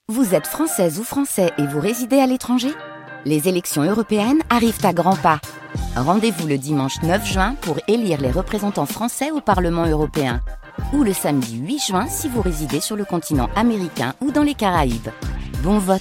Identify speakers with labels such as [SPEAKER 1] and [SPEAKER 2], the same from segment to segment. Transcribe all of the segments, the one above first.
[SPEAKER 1] Vous êtes française ou français et vous résidez à l'étranger ? Les élections européennes arrivent à grands pas. Rendez-vous le dimanche 9 juin pour élire les représentants français au Parlement européen. Ou le samedi 8 juin si vous résidez sur le continent américain ou dans les Caraïbes. Bon vote!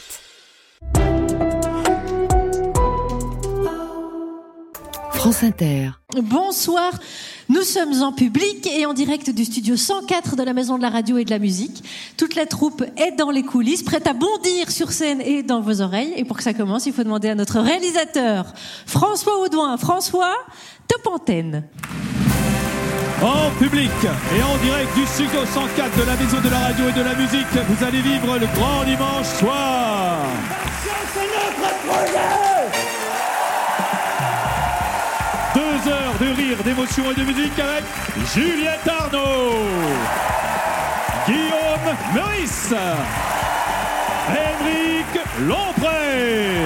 [SPEAKER 2] France Inter.
[SPEAKER 3] Bonsoir, nous sommes en public et en direct du studio 104 de la Maison de la Radio et de la Musique. Toute la troupe est dans les coulisses, prête à bondir sur scène et dans vos oreilles. Et pour que ça commence, il faut demander à notre réalisateur, François Audouin. François, top antenne.
[SPEAKER 4] En public et en direct du studio 104 de la Maison de la Radio et de la Musique, vous allez vivre le grand dimanche soir.
[SPEAKER 5] C'est notre projet!
[SPEAKER 4] 2 heures de rire, d'émotion et de musique avec Juliette Arnaud, Guillaume Meurice, Henrik Lompré,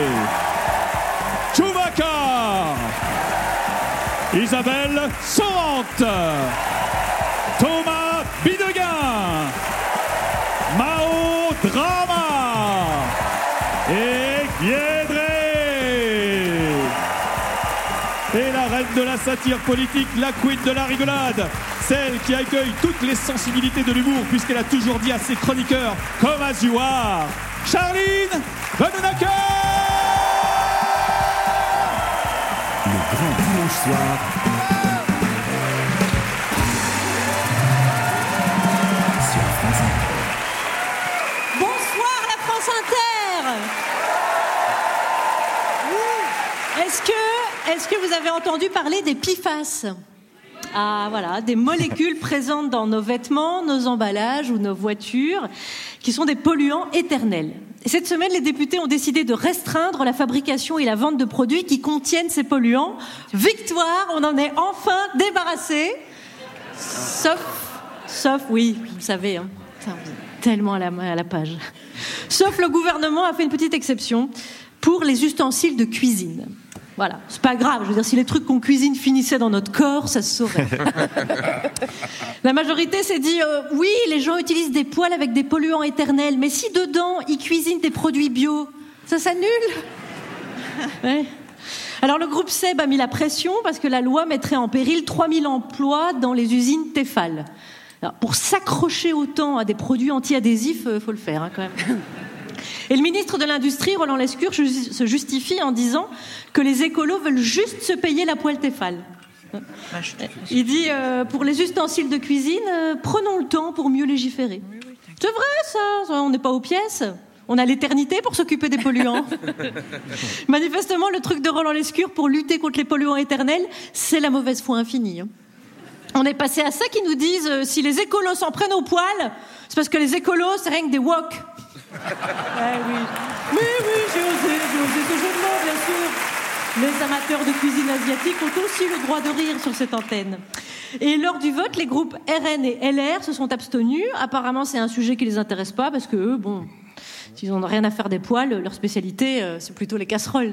[SPEAKER 4] Chewbacca, Isabelle Sorante, Thomas Bidegain, Mao Drama et Guédré. Et la reine de la satire politique, la queen de la rigolade, celle qui accueille toutes les sensibilités de l'humour puisqu'elle a toujours dit à ses chroniqueurs comme as you are, Charline Vanhoenacker.
[SPEAKER 2] Le grand dimanche soir. Sur France Inter.
[SPEAKER 3] Bonsoir la France Inter. Est-ce que vous avez entendu parler des PFAS ? Ah voilà, des molécules présentes dans nos vêtements, nos emballages ou nos voitures, qui sont des polluants éternels. Et cette semaine, les députés ont décidé de restreindre la fabrication et la vente de produits qui contiennent ces polluants. Victoire, on en est enfin débarrassé. Sauf, oui, vous savez, hein, tellement à la page. Sauf le gouvernement a fait une petite exception pour les ustensiles de cuisine. Voilà, c'est pas grave, je veux dire, si les trucs qu'on cuisine finissaient dans notre corps, ça se saurait. La majorité s'est dit, oui, les gens utilisent des poêles avec des polluants éternels, mais si dedans, ils cuisinent des produits bio, ça s'annule ? Ouais. Alors le groupe SEB a mis la pression parce que la loi mettrait en péril 3000 emplois dans les usines Tefal. Alors, pour s'accrocher autant à des produits anti-adhésifs, faut le faire, hein, quand même. Et le ministre de l'Industrie, Roland Lescure, se justifie en disant que les écolos veulent juste se payer la poêle Tefal. Il dit, pour les ustensiles de cuisine, prenons le temps pour mieux légiférer. C'est vrai ça, on n'est pas aux pièces. On a l'éternité pour s'occuper des polluants. Manifestement, le truc de Roland Lescure pour lutter contre les polluants éternels, c'est la mauvaise foi infinie. On est passé à ça qui nous disent, si les écolos s'en prennent aux poêles, c'est parce que les écolos, c'est rien que des wok. Oui, j'ai osé ce jeu de mots, bien sûr. Les amateurs de cuisine asiatique ont aussi le droit de rire sur cette antenne. Et lors du vote, les groupes RN et LR se sont abstenus. Apparemment, c'est un sujet qui les intéresse pas parce que eux, bon, s'ils n'ont rien à faire des poêles, leur spécialité, c'est plutôt les casseroles.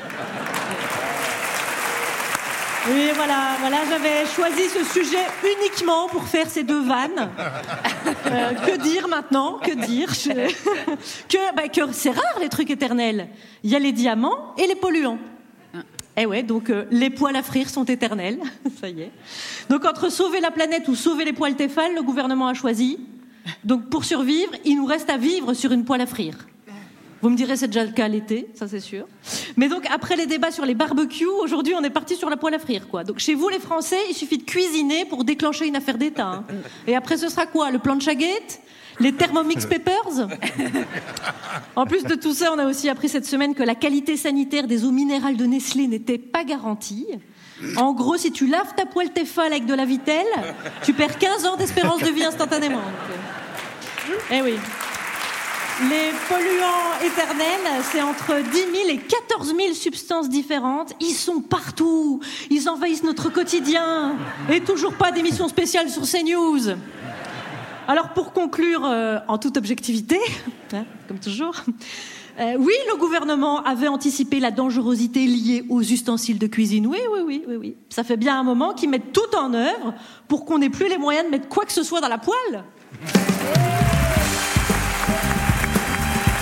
[SPEAKER 3] Et voilà, j'avais choisi ce sujet uniquement pour faire ces 2 vannes. Que dire maintenant ? Que dire ? Que c'est rare les trucs éternels. Il y a les diamants et les polluants. Eh ouais, donc les poêles à frire sont éternels. Ça y est. Donc entre sauver la planète ou sauver les poêles Tefal, le gouvernement a choisi. Donc pour survivre, il nous reste à vivre sur une poêle à frire. Vous me direz, c'est déjà le cas l'été, ça c'est sûr. Mais donc, après les débats sur les barbecues, aujourd'hui, on est parti sur la poêle à frire, quoi. Donc, chez vous, les Français, il suffit de cuisiner pour déclencher une affaire d'État. Hein. Et après, ce sera quoi ? Le plancha gate ? Les Thermomix Peppers ? En plus de tout ça, on a aussi appris cette semaine que la qualité sanitaire des eaux minérales de Nestlé n'était pas garantie. En gros, si tu laves ta poêle Tefal avec de la Vittel, tu perds 15 ans d'espérance de vie instantanément. Eh oui. Les polluants éternels, c'est entre 10 000 et 14 000 substances différentes. Ils sont partout. Ils envahissent notre quotidien. Et toujours pas d'émission spéciale sur CNews. Alors, pour conclure en toute objectivité, hein, comme toujours, oui, le gouvernement avait anticipé la dangerosité liée aux ustensiles de cuisine. Oui. Ça fait bien un moment qu'ils mettent tout en œuvre pour qu'on n'ait plus les moyens de mettre quoi que ce soit dans la poêle.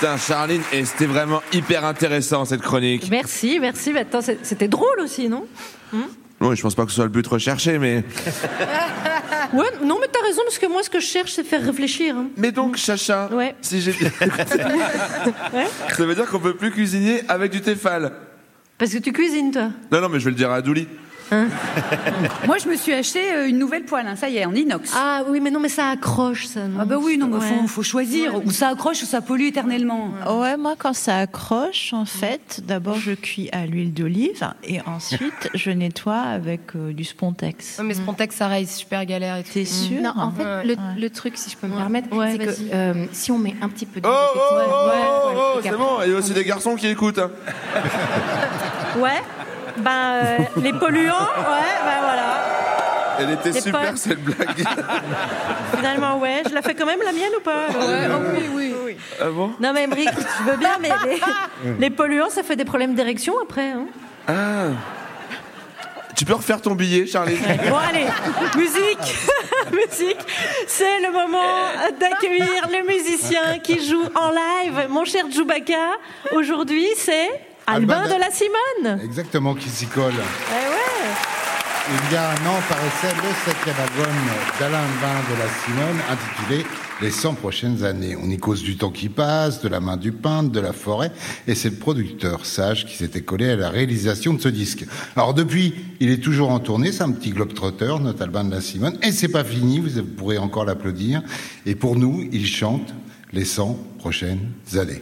[SPEAKER 6] Putain, Charline, et c'était vraiment hyper intéressant cette chronique.
[SPEAKER 3] Merci. Mais attends, c'était drôle aussi, non?
[SPEAKER 6] Oui, je pense pas que ce soit le but recherché, mais...
[SPEAKER 3] Ouais, non, mais t'as raison, parce que moi, ce que je cherche, c'est faire réfléchir. Hein.
[SPEAKER 6] Mais donc, Chacha,
[SPEAKER 3] ouais.
[SPEAKER 6] Si j'ai bien écouté, ouais. Ça veut dire qu'on peut plus cuisiner avec du Tefal.
[SPEAKER 3] Parce que tu cuisines, toi?
[SPEAKER 6] Non, mais je vais le dire à Douli.
[SPEAKER 7] Hein? Moi, je me suis acheté une nouvelle poêle, ça y est, en inox.
[SPEAKER 3] Ah oui, mais non, mais ça accroche, ça. Non,
[SPEAKER 7] ah bah oui, non, mais faut choisir. Ou ça accroche ou ça pollue éternellement.
[SPEAKER 8] Ouais, moi, quand ça accroche, en fait, d'abord, je cuis à l'huile d'olive et ensuite, je nettoie avec du Spontex.
[SPEAKER 9] Ouais, mais Spontex, ça reste super galère. Et tout.
[SPEAKER 8] T'es sûr?
[SPEAKER 9] Non, en fait, le truc, si je peux me permettre, c'est que si on met un petit peu de...
[SPEAKER 6] C'est bon, il y a aussi des garçons qui écoutent. Hein.
[SPEAKER 3] Ouais. Les polluants, voilà.
[SPEAKER 6] Elle était super cette blague.
[SPEAKER 3] Finalement, ouais, je la fais quand même la mienne ou pas?
[SPEAKER 7] Oui.
[SPEAKER 6] Ah bon?
[SPEAKER 3] Non mais Emric, je veux bien, mais les polluants, ça fait des problèmes d'érection après. Hein.
[SPEAKER 6] Ah. Tu peux refaire ton billet, Charlie?
[SPEAKER 3] Bon allez, musique. C'est le moment d'accueillir le musicien qui joue en live. Mon cher Djoubaka, aujourd'hui c'est... Albin de la Simone.
[SPEAKER 10] Exactement, qui s'y colle. Il y a un an paraissait le 7e album d'Alain de la Simone intitulé Les 100 prochaines années. On y cause du temps qui passe, de la main du peintre, de la forêt, et c'est le producteur Sage qui s'était collé à la réalisation de ce disque. Alors depuis, il est toujours en tournée, c'est un petit globe-trotteur, notre Albin de la Simone, et c'est pas fini, vous pourrez encore l'applaudir. Et pour nous, il chante les 100 prochaines années.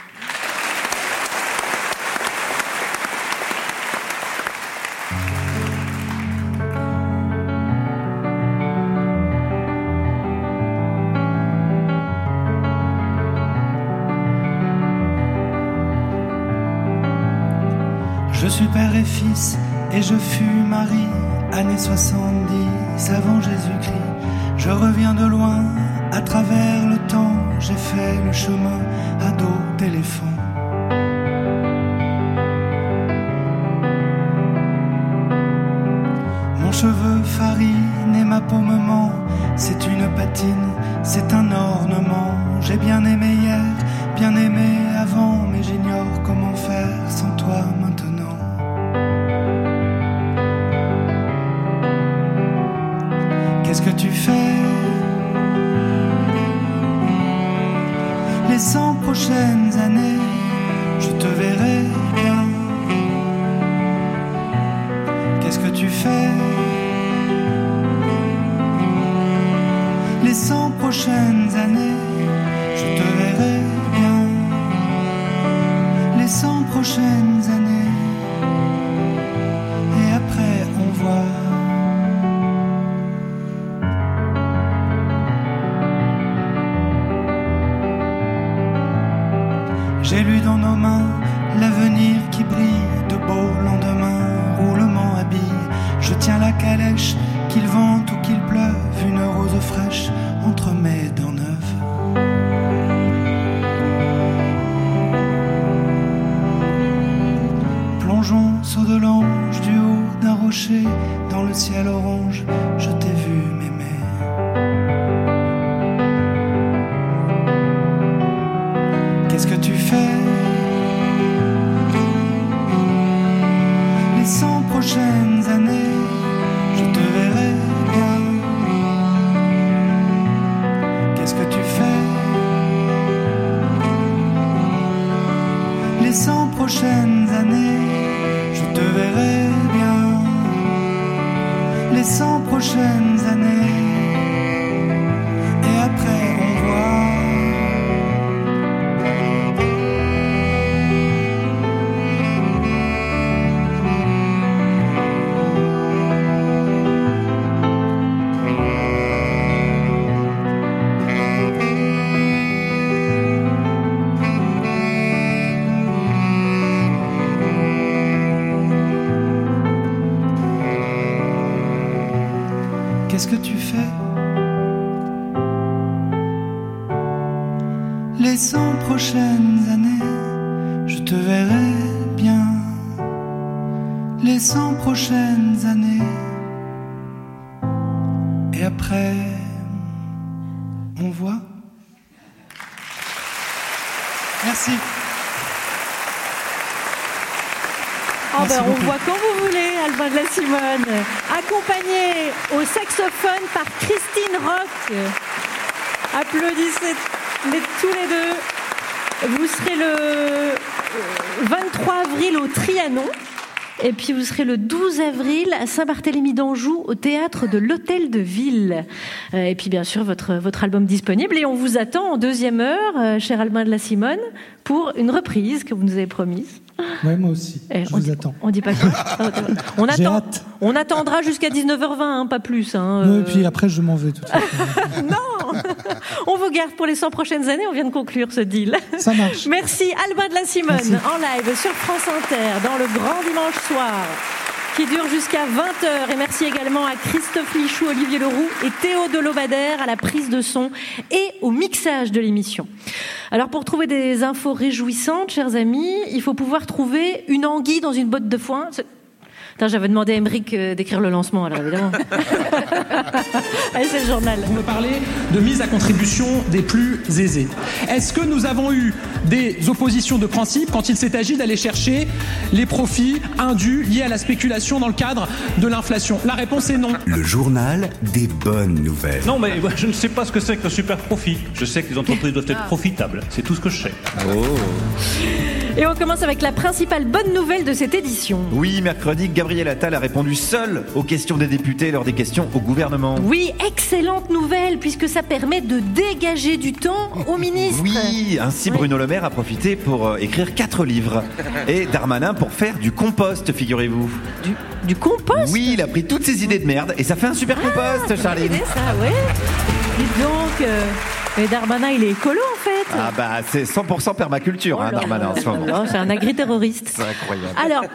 [SPEAKER 11] Je suis père et fils et je fus mari, années 70 avant Jésus-Christ. Je reviens de loin, à travers le temps, j'ai fait le chemin à dos d'éléphant. Mon cheveu farine et ma peau me ment, c'est une patine, c'est un ornement. J'ai bien aimé hier, bien aimé avant, mais j'ignore comment faire sans toi maintenant. Qu'est-ce que tu fais les 100 prochaines années? Je te verrai bien. Qu'est-ce que tu fais les 100 prochaines années? Je te verrai bien. Les 100 prochaines années. Et après on voit. J'ai lu dans nos mains l'avenir qui brille, de beaux lendemains, roulement habillé. Je tiens la calèche, qu'il vente ou qu'il pleuve, une rose fraîche entre mes dents neuves. Plongeons saut de l'ange du haut d'un rocher, dans le ciel orange, je t'ai vu m'aimer. Qu'est-ce que tu fais les 100 prochaines années? Je te verrai bien. Qu'est-ce que tu fais les 100 prochaines années? Je te verrai bien. Les 100 prochaines années. Et après on voit. Qu'est-ce que tu fais les 100 prochaines années? Je te verrai bien. Les 100 prochaines années. Et après, on voit. Merci. Merci.
[SPEAKER 3] Oh ben, on voit quand vous voulez, Albin de la Simone. Accompagné au saxophone par Christine Roch. Applaudissez-les tous les deux. Vous serez le 23 avril au Trianon. Et puis vous serez le 12 avril à Saint-Barthélemy d'Anjou au théâtre de l'Hôtel de Ville. Et puis bien sûr votre album disponible. Et on vous attend en deuxième heure, cher Albin de la Simone, pour une reprise que vous nous avez promise.
[SPEAKER 11] Ouais, moi aussi. Je vous attends.
[SPEAKER 3] On dit pas quoi. On attend. On attendra jusqu'à 19h20, hein, pas plus.
[SPEAKER 11] Et puis après, je m'en vais tout de suite.
[SPEAKER 3] Non. On vous garde pour les 100 prochaines années. On vient de conclure ce deal.
[SPEAKER 11] Ça marche.
[SPEAKER 3] Merci Albin de la Simone. Merci. En live sur France Inter dans le Grand Dimanche Soir, qui dure jusqu'à 20h. Et merci également à Christophe Lichou, Olivier Leroux et Théo Delobadère à la prise de son et au mixage de l'émission. Alors pour trouver des infos réjouissantes, chers amis, il faut pouvoir trouver une anguille dans une botte de foin. Attends, j'avais demandé à Émeric d'écrire le lancement, alors évidemment. Allez, c'est le journal.
[SPEAKER 12] Vous me parlez de mise à contribution des plus aisés. Est-ce que nous avons eu des oppositions de principe quand il s'est agi d'aller chercher les profits indus liés à la spéculation dans le cadre de l'inflation? La réponse est non.
[SPEAKER 2] Le journal des bonnes nouvelles.
[SPEAKER 13] Non, mais je ne sais pas ce que c'est que le super profit. Je sais que les entreprises doivent être profitables. C'est tout ce que je sais.
[SPEAKER 2] Oh.
[SPEAKER 3] Et on commence avec la principale bonne nouvelle de cette édition.
[SPEAKER 14] Oui, mercredi, Gabriel Attal a répondu seul aux questions des députés lors des questions au gouvernement.
[SPEAKER 3] Oui, excellente nouvelle, puisque ça permet de dégager du temps aux ministres.
[SPEAKER 14] Oui, ainsi Bruno Le Maire a profité pour écrire 4 livres. Et Darmanin pour faire du compost, figurez-vous.
[SPEAKER 3] Du compost?
[SPEAKER 14] Oui, il a pris toutes ses idées de merde et ça fait un super compost, Charline.
[SPEAKER 3] Bonne idée, ça, ouais. Dites donc... Mais Darmanin, il est écolo, en fait.
[SPEAKER 14] Ah bah, c'est 100% permaculture, Darmanin, en ce moment.
[SPEAKER 3] C'est un agriterroriste.
[SPEAKER 14] C'est incroyable.
[SPEAKER 3] Alors,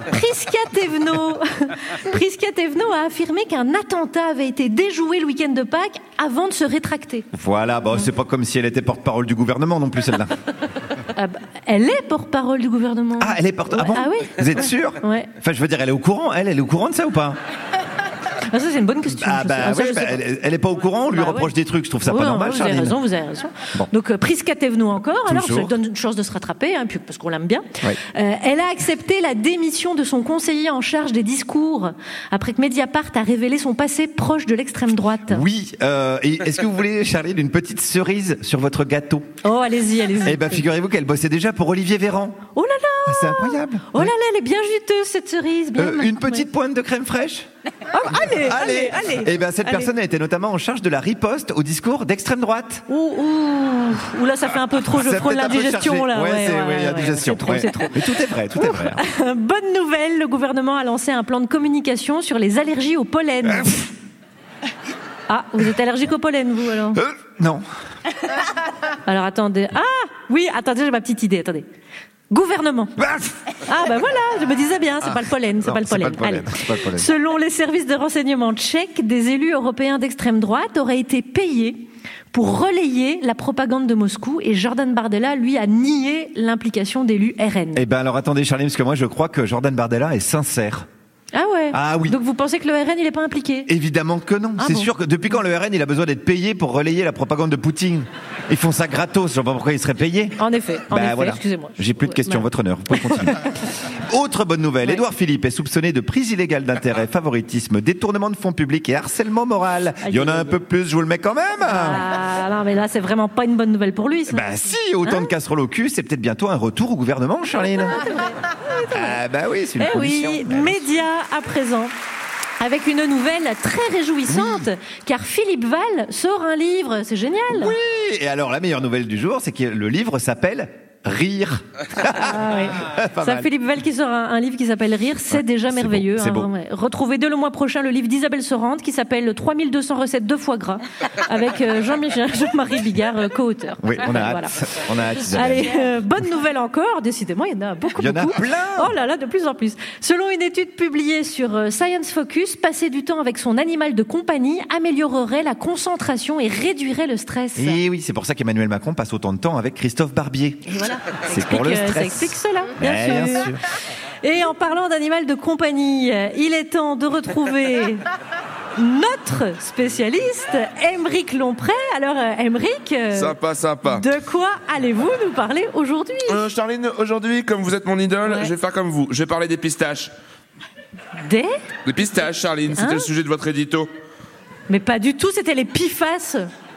[SPEAKER 3] Prisca Thévenot a affirmé qu'un attentat avait été déjoué le week-end de Pâques avant de se rétracter.
[SPEAKER 14] Voilà, bon, c'est pas comme si elle était porte-parole du gouvernement non plus, celle-là.
[SPEAKER 3] Elle est porte-parole du gouvernement.
[SPEAKER 14] Ah, elle est porte-parole.
[SPEAKER 3] Ouais.
[SPEAKER 14] Ah bon?
[SPEAKER 3] Ah oui.
[SPEAKER 14] Vous êtes sûr?
[SPEAKER 3] Ouais.
[SPEAKER 14] Enfin, je veux dire, elle est au courant. Elle est au courant de ça ou pas?
[SPEAKER 3] Ah, ça, c'est une bonne question.
[SPEAKER 14] Elle est pas au courant, on lui reproche des trucs, je trouve ça pas normal, Charline.
[SPEAKER 3] Vous avez raison. Bon. Donc, Prisca Thévenot encore, alors ça donne une chance de se rattraper, hein, parce qu'on l'aime bien. Oui. Elle a accepté la démission de son conseiller en charge des discours, après que Mediapart a révélé son passé proche de l'extrême droite.
[SPEAKER 14] Oui, et est-ce que vous voulez, Charline, une petite cerise sur votre gâteau?
[SPEAKER 3] Oh, allez-y.
[SPEAKER 14] Eh ben, figurez-vous qu'elle bossait déjà pour Olivier Véran.
[SPEAKER 3] Oh là là!
[SPEAKER 14] Ah, c'est incroyable.
[SPEAKER 3] Oh là là, elle est bien juteuse, cette cerise. Bien
[SPEAKER 14] une petite pointe de crème fraîche?
[SPEAKER 3] Allez.
[SPEAKER 14] Et bien cette personne a été notamment en charge de la riposte au discours d'extrême droite.
[SPEAKER 3] Ouh, là ça fait un peu trop, je frôle l'indigestion là.
[SPEAKER 14] Ouais, l'indigestion.
[SPEAKER 3] C'est trop.
[SPEAKER 14] Mais tout est vrai.
[SPEAKER 3] Bonne nouvelle, le gouvernement a lancé un plan de communication sur les allergies au pollen. Ah, vous êtes allergique au pollen, vous alors?
[SPEAKER 14] Non.
[SPEAKER 3] Alors attendez. Ah, oui, attendez, j'ai ma petite idée, attendez. Gouvernement. Ah ben voilà, je me disais bien, c'est pas le pollen, c'est pas le pollen. Allez. Selon les services de renseignement tchèques, des élus européens d'extrême droite auraient été payés pour relayer la propagande de Moscou, et Jordan Bardella, lui, a nié l'implication d'élus RN.
[SPEAKER 14] Eh ben alors attendez, Charline, parce que moi je crois que Jordan Bardella est sincère.
[SPEAKER 3] Ah ouais.
[SPEAKER 14] Ah oui.
[SPEAKER 3] Donc vous pensez que le RN il est pas impliqué?
[SPEAKER 14] Évidemment que non. C'est sûr que depuis quand le RN il a besoin d'être payé pour relayer la propagande de Poutine? Ils font ça gratos, je sais pas pourquoi ils seraient payés.
[SPEAKER 3] En effet,
[SPEAKER 14] voilà.
[SPEAKER 3] Excusez-moi.
[SPEAKER 14] J'ai plus de questions, votre honneur. Vous pouvez continuer. Autre bonne nouvelle, Édouard Philippe est soupçonné de prise illégale d'intérêt, favoritisme, détournement de fonds publics et harcèlement moral. Il y en a un peu plus, je vous le mets quand même.
[SPEAKER 3] Ah non, mais là c'est vraiment pas une bonne nouvelle pour lui. Ça.
[SPEAKER 14] Bah si, autant de casseroles au cul, c'est peut-être bientôt un retour au gouvernement, Charline. Ah bah oui, c'est une condition.
[SPEAKER 3] Oui, médias à présent. Avec une nouvelle très réjouissante, car Philippe Val sort un livre, c'est génial.
[SPEAKER 14] Oui, et alors la meilleure nouvelle du jour, c'est que le livre s'appelle Rire.
[SPEAKER 3] Ah oui. Ça, Philippe Val qui sort un livre qui s'appelle Rire, c'est déjà merveilleux.
[SPEAKER 14] C'est beau.
[SPEAKER 3] Retrouvez dès le mois prochain le livre d'Isabelle Sorante qui s'appelle 3200 recettes de foie gras avec Jean-Marie Bigard, co-auteur.
[SPEAKER 14] Oui, on a hâte. Voilà. On a hâte, Isabelle.
[SPEAKER 3] Allez, bonne nouvelle encore. Décidément, il y en a beaucoup.
[SPEAKER 14] Il y en a plein.
[SPEAKER 3] Oh là là, de plus en plus. Selon une étude publiée sur Science Focus, passer du temps avec son animal de compagnie améliorerait la concentration et réduirait le stress.
[SPEAKER 14] Et oui, c'est pour ça qu'Emmanuel Macron passe autant de temps avec Christophe Barbier.
[SPEAKER 3] Et voilà.
[SPEAKER 14] C'est pour le stress.
[SPEAKER 3] Ça explique cela, bien sûr. Et en parlant d'animal de compagnie, il est temps de retrouver notre spécialiste, Aymeric Lompré. Alors, Aymeric,
[SPEAKER 6] sympa.
[SPEAKER 3] De quoi allez-vous nous parler aujourd'hui?
[SPEAKER 6] Charline, aujourd'hui, comme vous êtes mon idole, je vais faire comme vous. Je vais parler des pistaches.
[SPEAKER 3] Des
[SPEAKER 6] pistaches, Charline, c'était le sujet de votre édito.
[SPEAKER 3] Mais pas du tout, c'était les PFAS.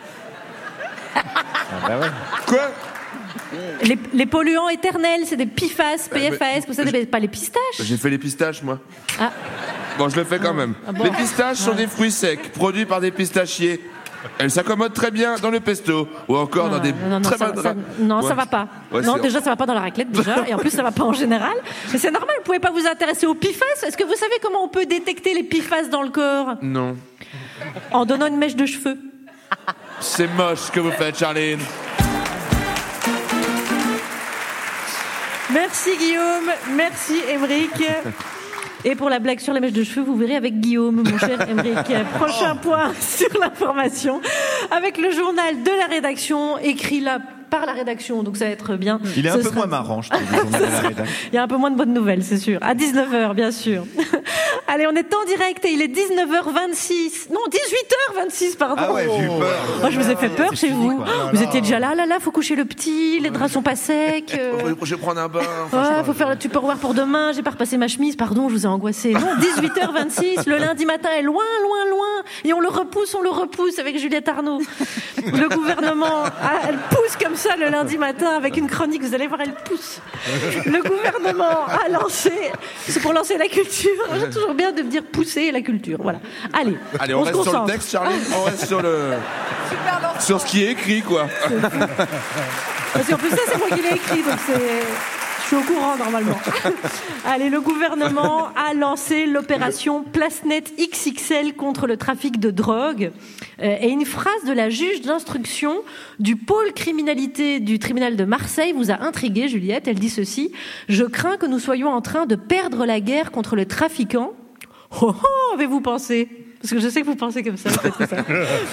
[SPEAKER 6] Quoi?
[SPEAKER 3] Les polluants éternels, c'est des PFAS, PFAS, vous savez, pas les pistaches.
[SPEAKER 6] J'ai fait les pistaches, moi.
[SPEAKER 3] Ah.
[SPEAKER 6] Bon, je le fais quand même.
[SPEAKER 3] Bon.
[SPEAKER 6] Les pistaches sont des fruits secs, produits par des pistachiers. Elles s'accommodent très bien dans le pesto, ou encore dans des très bonnes...
[SPEAKER 3] Ça va pas.
[SPEAKER 6] Ouais,
[SPEAKER 3] non, déjà, ça va pas dans la raclette, déjà, et en plus, ça va pas en général. Mais c'est normal, vous pouvez pas vous intéresser aux PFAS. Est-ce que vous savez comment on peut détecter les PFAS dans le corps?
[SPEAKER 6] Non.
[SPEAKER 3] En donnant une mèche de cheveux.
[SPEAKER 6] C'est moche ce que vous faites, Charline.
[SPEAKER 3] Merci Guillaume, merci Aymeric. Et pour la blague sur les mèches de cheveux, vous verrez avec Guillaume, mon cher Aymeric. Prochain point sur l'information, avec le journal de la rédaction, écrit là par la rédaction, donc ça va être bien.
[SPEAKER 14] Il est un peu moins marrant, je trouve, le journal de la rédaction.
[SPEAKER 3] Il y a un peu moins de bonnes nouvelles, c'est sûr. À 19h, bien sûr. Allez, on est en direct et il est 19h26. Non, 18h26, pardon.
[SPEAKER 14] Ah ouais, j'ai eu peur.
[SPEAKER 3] Moi, je vous ai fait peur chez vous. Vous étiez déjà là, faut coucher le petit, les draps sont pas secs.
[SPEAKER 6] Je vais prendre un bain.
[SPEAKER 3] Faut faire le tupperware pour demain, j'ai pas repassé ma chemise, pardon, je vous ai angoissé. Non, 18h26, le lundi matin est loin. Et on le repousse avec Juliette Arnaud. Le gouvernement, elle pousse comme ça le lundi matin avec une chronique, vous allez voir, elle pousse. Le gouvernement a lancé, c'est pour lancer la culture, j'ai toujours bien de me dire pousser la culture, voilà. Allez,
[SPEAKER 6] on reste sur le texte, Charlie, on reste sur ce qui est écrit, quoi.
[SPEAKER 3] Parce qu'en plus ça, c'est moi qui l'ai écrit, donc je suis au courant normalement. Allez, le gouvernement a lancé l'opération PlaceNet XXL contre le trafic de drogue. Et une phrase de la juge d'instruction du pôle criminalité du tribunal de Marseille vous a intrigué, Juliette. Elle dit ceci: je crains que nous soyons en train de perdre la guerre contre le trafiquant. Oh, avez-vous pensé? Parce que je sais que vous pensez comme ça. Vous faites ça.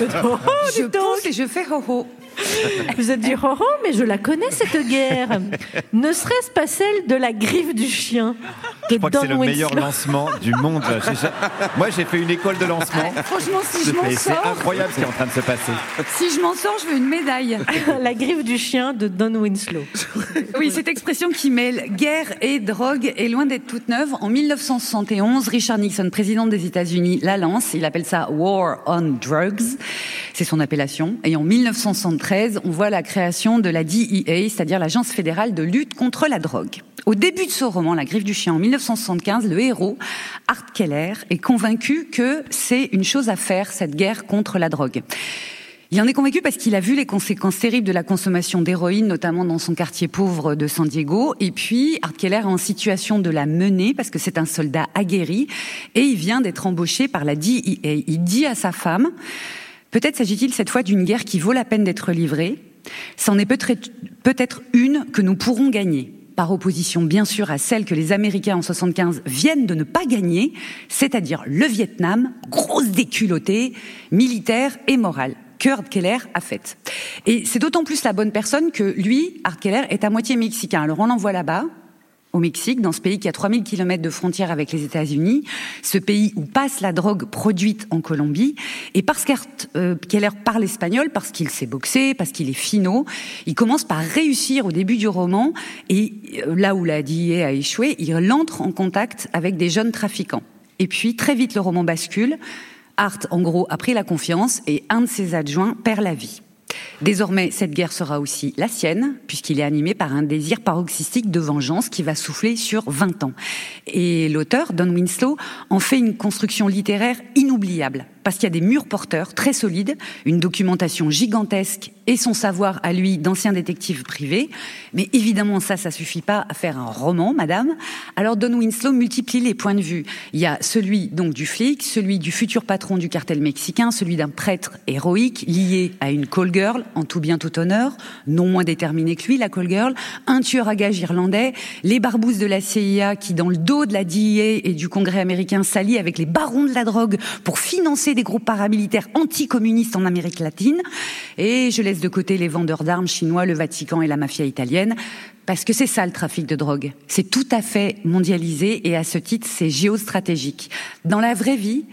[SPEAKER 7] Je pousse et je fais ho-ho.
[SPEAKER 3] Vous êtes dit ho-ho, mais je la connais cette guerre. Ne serait-ce pas celle de la griffe du chien de
[SPEAKER 14] Je crois que c'est le
[SPEAKER 3] Don
[SPEAKER 14] meilleur
[SPEAKER 3] Winslow.
[SPEAKER 14] lancement du monde. Moi, j'ai fait une école de lancement.
[SPEAKER 7] Franchement, si je m'en
[SPEAKER 14] C'est
[SPEAKER 7] sors,
[SPEAKER 14] incroyable ce qui est en train de se passer.
[SPEAKER 7] si je m'en sors, je veux une médaille.
[SPEAKER 3] La griffe du chien de Don Winslow.
[SPEAKER 7] Oui, cette expression qui mêle guerre et drogue est loin d'être toute neuve. En 1971, Richard Nixon, président des États-Unis, la lance. Il appelle ça War on Drugs. C'est son appellation. Et en 1973, on voit la création de la DEA, c'est-à-dire l'Agence fédérale de lutte contre la drogue. Au début de ce roman, La griffe du chien, en 1975, le héros, Art Keller, est convaincu que c'est une chose à faire, cette guerre contre la drogue. Il en est convaincu parce qu'il a vu les conséquences terribles de la consommation d'héroïne, notamment dans son quartier pauvre de San Diego. Et puis, Art Keller est en situation de la mener parce que c'est un soldat aguerri et il vient d'être embauché par la DEA. Il dit à sa femme: peut-être s'agit-il cette fois d'une guerre qui vaut la peine d'être livrée. C'en est peut-être une que nous pourrons gagner. Par opposition, bien sûr, à celle que les Américains en 75 viennent de ne pas gagner, c'est-à-dire le Vietnam, grosse déculottée, militaire et morale, que Art Keller a faite. Et c'est d'autant plus la bonne personne que lui, Art Keller, est à moitié mexicain. Alors on l'envoie là-bas, au Mexique, dans ce pays qui a 3000 km de frontière avec les États-Unis, ce pays où passe la drogue produite en Colombie. Et parce qu'Art Keller parle espagnol, parce qu'il sait boxer, parce qu'il est finot, il commence par réussir au début du roman, et là où la DEA a échoué, il entre en contact avec des jeunes trafiquants. Et puis, très vite, le roman bascule. Art, en gros, a pris la confiance et un de ses adjoints perd la vie. Désormais, cette guerre sera aussi la sienne, puisqu'il est animé par un désir paroxystique de vengeance qui va souffler sur 20 ans. Et l'auteur, Don Winslow, en fait une construction littéraire inoubliable, parce qu'il y a des murs porteurs très solides, une documentation gigantesque et son savoir à lui d'ancien détective privé. Mais évidemment, ça suffit pas à faire un roman, madame. Alors Don Winslow multiplie les points de vue. Il y a celui donc du flic, celui du futur patron du cartel mexicain, celui d'un prêtre héroïque lié à une call girl, en tout bien tout honneur, non moins déterminé que lui, la call girl, un tueur à gages irlandais, les barbouzes de la CIA qui, dans le dos de la DEA et du Congrès américain, s'allient avec les barons de la drogue pour financer des groupes paramilitaires anticommunistes en Amérique latine. Et je laisse de côté les vendeurs d'armes chinois, le Vatican et la mafia italienne, parce que c'est ça le trafic de drogue. C'est tout à fait mondialisé et à ce titre, c'est géostratégique. Dans la vraie vie,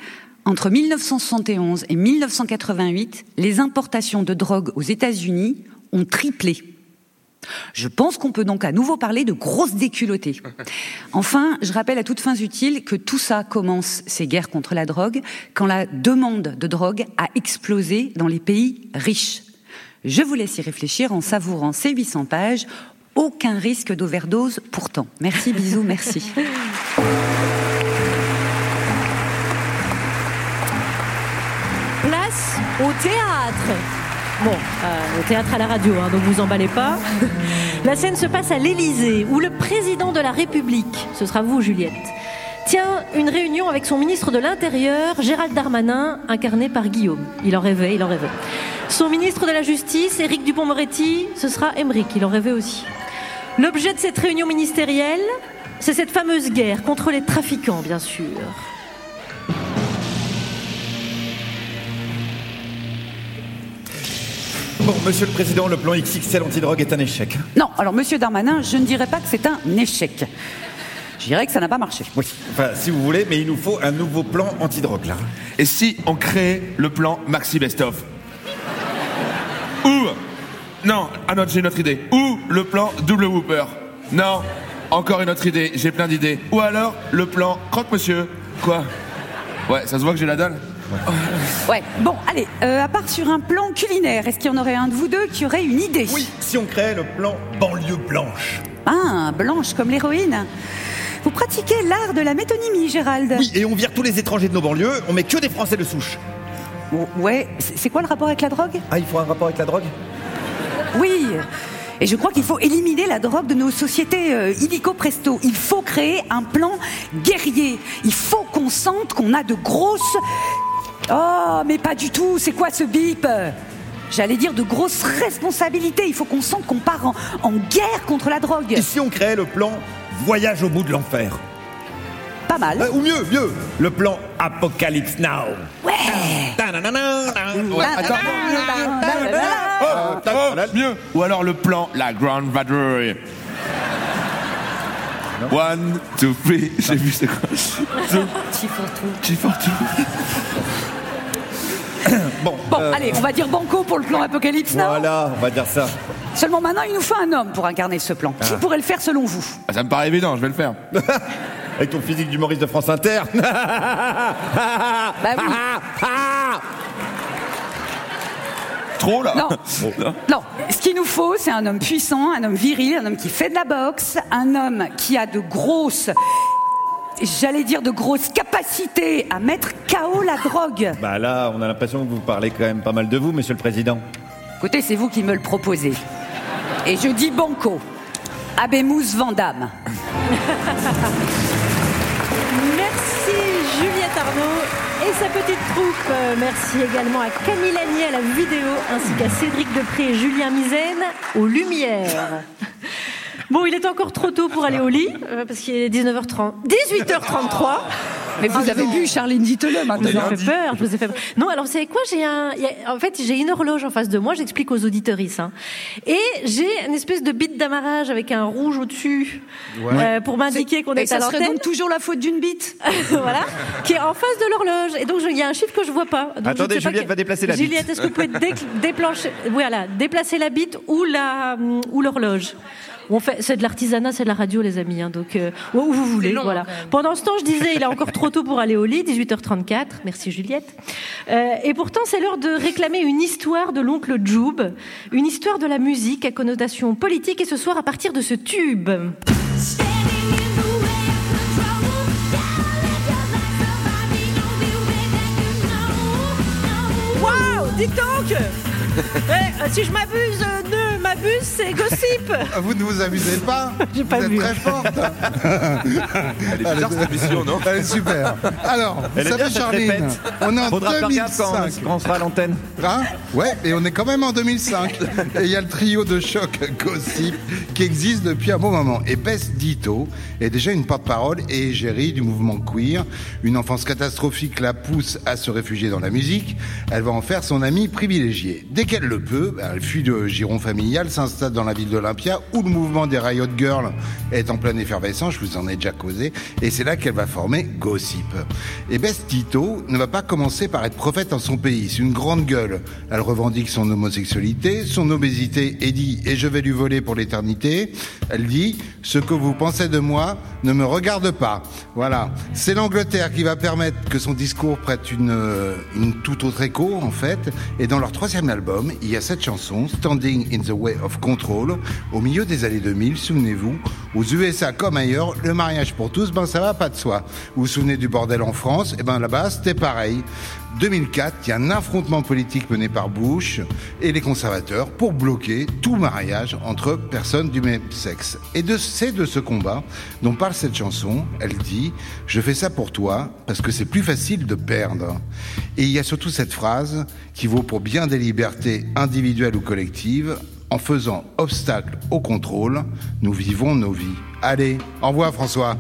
[SPEAKER 7] Entre 1971 et 1988, les importations de drogue aux États-Unis ont triplé. Je pense qu'on peut donc à nouveau parler de grosses déculottées. Enfin, je rappelle à toutes fins utiles que tout ça commence, ces guerres contre la drogue, quand la demande de drogue a explosé dans les pays riches. Je vous laisse y réfléchir en savourant ces 800 pages. Aucun risque d'overdose pourtant. Merci, bisous, merci.
[SPEAKER 3] Place au théâtre. Bon, au théâtre à la radio, hein, donc vous emballez pas. La scène se passe à l'Élysée, où le président de la République, ce sera vous Juliette, tient une réunion avec son ministre de l'Intérieur, Gérald Darmanin, incarné par Guillaume. Il en rêvait, il en rêvait. Son ministre de la Justice, Éric Dupond-Moretti, ce sera Aymeric, il en rêvait aussi. L'objet de cette réunion ministérielle, c'est cette fameuse guerre contre les trafiquants, bien sûr.
[SPEAKER 14] Bon, monsieur le président, le plan XXL antidrogue est un échec.
[SPEAKER 7] Non, alors monsieur Darmanin, je ne dirais pas que c'est un échec. Je dirais que ça n'a pas marché.
[SPEAKER 14] Oui, enfin, si vous voulez, mais il nous faut un nouveau plan antidrogue, là.
[SPEAKER 6] Et si on crée le plan Maxi Best-of? Ou, non, j'ai une autre idée. Ou le plan Double Whooper. Non, encore une autre idée, j'ai plein d'idées. Ou alors le plan Croque-Monsieur. Quoi? Ouais, ça se voit que j'ai la dalle.
[SPEAKER 7] Ouais, bon, allez, à part sur un plan culinaire, est-ce qu'il y en aurait un de vous deux qui aurait une idée?
[SPEAKER 14] Oui, si on créait le plan banlieue blanche.
[SPEAKER 7] Ah, blanche comme l'héroïne. Vous pratiquez l'art de la métonymie, Gérald.
[SPEAKER 14] Oui, et on vire tous les étrangers de nos banlieues, on met que des Français de souche.
[SPEAKER 7] Ouais, c'est quoi le rapport avec la drogue?
[SPEAKER 14] Ah, il faut un rapport avec la drogue?
[SPEAKER 7] Oui, et je crois qu'il faut éliminer la drogue de nos sociétés illico presto. Il faut créer un plan guerrier. Il faut qu'on sente qu'on a de grosses... Oh, mais pas du tout, c'est quoi ce bip? J'allais dire de grosses responsabilités. Il faut qu'on sente qu'on part en guerre contre la drogue.
[SPEAKER 14] Et si on créait le plan Voyage au bout de l'enfer?
[SPEAKER 7] Pas mal.
[SPEAKER 14] Ou mieux, le plan Apocalypse Now.
[SPEAKER 7] Ouais.
[SPEAKER 6] Mieux. Ou alors le plan La Grande Vadrouille. 1, 2, 3, j'ai vu c'est quoi? Chifortou.
[SPEAKER 7] Bon, allez, on va dire banco pour le plan Apocalypse Now.
[SPEAKER 14] Voilà, on va dire ça.
[SPEAKER 7] Seulement maintenant, il nous faut un homme pour incarner ce plan. Qui pourrait le faire selon vous?
[SPEAKER 6] Ça me paraît évident, je vais le faire.
[SPEAKER 14] Avec ton physique d'humoriste de France Inter.
[SPEAKER 7] Bah oui.
[SPEAKER 6] Trop là.
[SPEAKER 7] Non, ce qu'il nous faut, c'est un homme puissant, un homme viril, un homme qui fait de la boxe, un homme qui a de grosses... J'allais dire de grosses capacités à mettre KO la drogue.
[SPEAKER 14] Bah là, on a l'impression que vous parlez quand même pas mal de vous, monsieur le président.
[SPEAKER 7] Écoutez, c'est vous qui me le proposez. Et je dis banco. Abemous Vandamme.
[SPEAKER 3] Merci Juliette Arnaud et sa petite troupe. Merci également à Camille Lanier à la vidéo, ainsi qu'à Cédric Depré et Julien Mizaine aux lumières. Bon, il est encore trop tôt pour aller au lit, parce qu'il est 19h30. 18h33.
[SPEAKER 7] Mais vous avez bu Charline, dites-le maintenant.
[SPEAKER 3] Je vous ai fait peur. Non, alors vous savez quoi, en fait, j'ai une horloge en face de moi, j'explique aux auditeuristes. Hein. Et j'ai une espèce de bite d'amarrage avec un rouge au-dessus, pour m'indiquer qu'on est à l'antenne.
[SPEAKER 7] Ça serait donc toujours la faute d'une bite.
[SPEAKER 3] Voilà, qui est en face de l'horloge. Et donc, il y a un chiffre que je vois pas. Donc,
[SPEAKER 14] attendez, Juliette va déplacer la bite.
[SPEAKER 3] Juliette, est-ce que vous pouvez déplacer la bite ou l'horloge? C'est de l'artisanat, c'est de la radio, les amis. Hein, donc, où vous voulez. Long, voilà. Pendant ce temps, je disais, il est encore trop tôt pour aller au lit, 18h34. Merci Juliette. Et pourtant, c'est l'heure de réclamer une histoire de l'oncle Joub, une histoire de la musique à connotation politique. Et ce soir, à partir de ce tube. Waouh, dites donc. Si je m'abuse, c'est Gossip.
[SPEAKER 10] Vous ne vous amusez pas?
[SPEAKER 3] J'ai pas vu.
[SPEAKER 10] Vous êtes très forte.
[SPEAKER 6] Elle est bizarre cette émission, non?
[SPEAKER 10] Elle est super. Alors, vous savez, Charline, on est en 2005.
[SPEAKER 14] Quand on sera à l'antenne.
[SPEAKER 10] Hein? Ouais, et on est quand même en 2005. Et il y a le trio de choc Gossip qui existe depuis un bon moment. Et Bess Ditto est déjà une porte-parole et égérie du mouvement queer. Une enfance catastrophique la pousse à se réfugier dans la musique. Elle va en faire son amie privilégiée. Dès qu'elle le peut, elle fuit de giron familial mondiale s'installe dans la ville d'Olympia, où le mouvement des Riot Girls est en pleine effervescence, je vous en ai déjà causé, et c'est là qu'elle va former Gossip. Et Bess Tito ne va pas commencer par être prophète en son pays, c'est une grande gueule. Elle revendique son homosexualité, son obésité, et dit « et je vais lui voler pour l'éternité ». Elle dit « ce que vous pensez de moi ne me regarde pas ». Voilà, c'est l'Angleterre qui va permettre que son discours prête une toute autre écho, en fait. Et dans leur 3e album, il y a cette chanson, Standing in the Way of Control, au milieu des années 2000, souvenez-vous, aux USA comme ailleurs, le mariage pour tous, ça va pas de soi. Vous vous souvenez du bordel en France? Là-bas, c'était pareil. 2004, il y a un affrontement politique mené par Bush et les conservateurs pour bloquer tout mariage entre personnes du même sexe. Et c'est de ce combat dont parle cette chanson. Elle dit « Je fais ça pour toi parce que c'est plus facile de perdre ». Et il y a surtout cette phrase qui vaut pour bien des libertés individuelles ou collectives. En faisant obstacle au contrôle, nous vivons nos vies. Allez, au revoir François.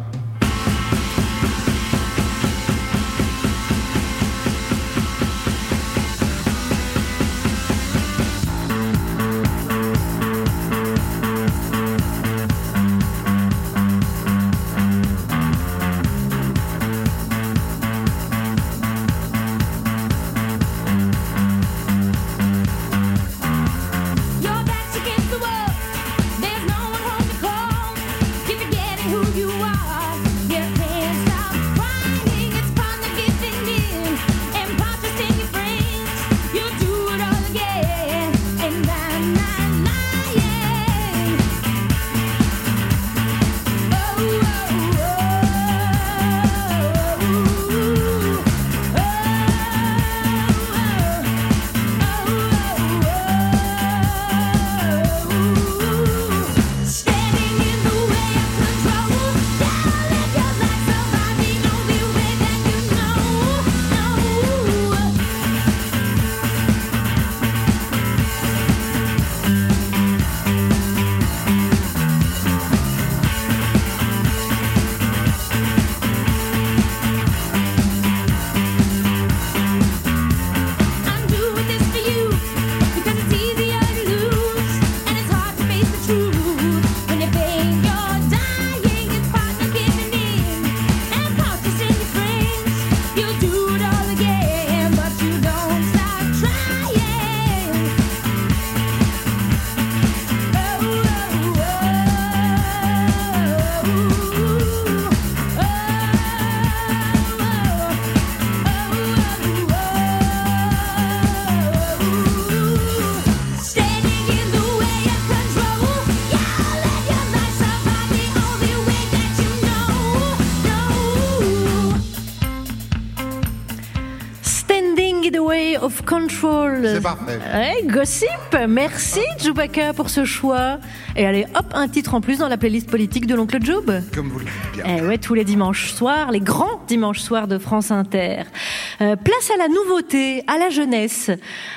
[SPEAKER 3] of Control.
[SPEAKER 10] C'est parfait.
[SPEAKER 3] Ouais, Gossip, merci Chewbacca pour ce choix. Et allez, hop, un titre en plus dans la playlist politique de l'oncle Job.
[SPEAKER 10] Comme vous le dites bien.
[SPEAKER 3] Eh ouais, tous les dimanches soirs, les grands dimanches soirs de France Inter. Place à la nouveauté, à la jeunesse.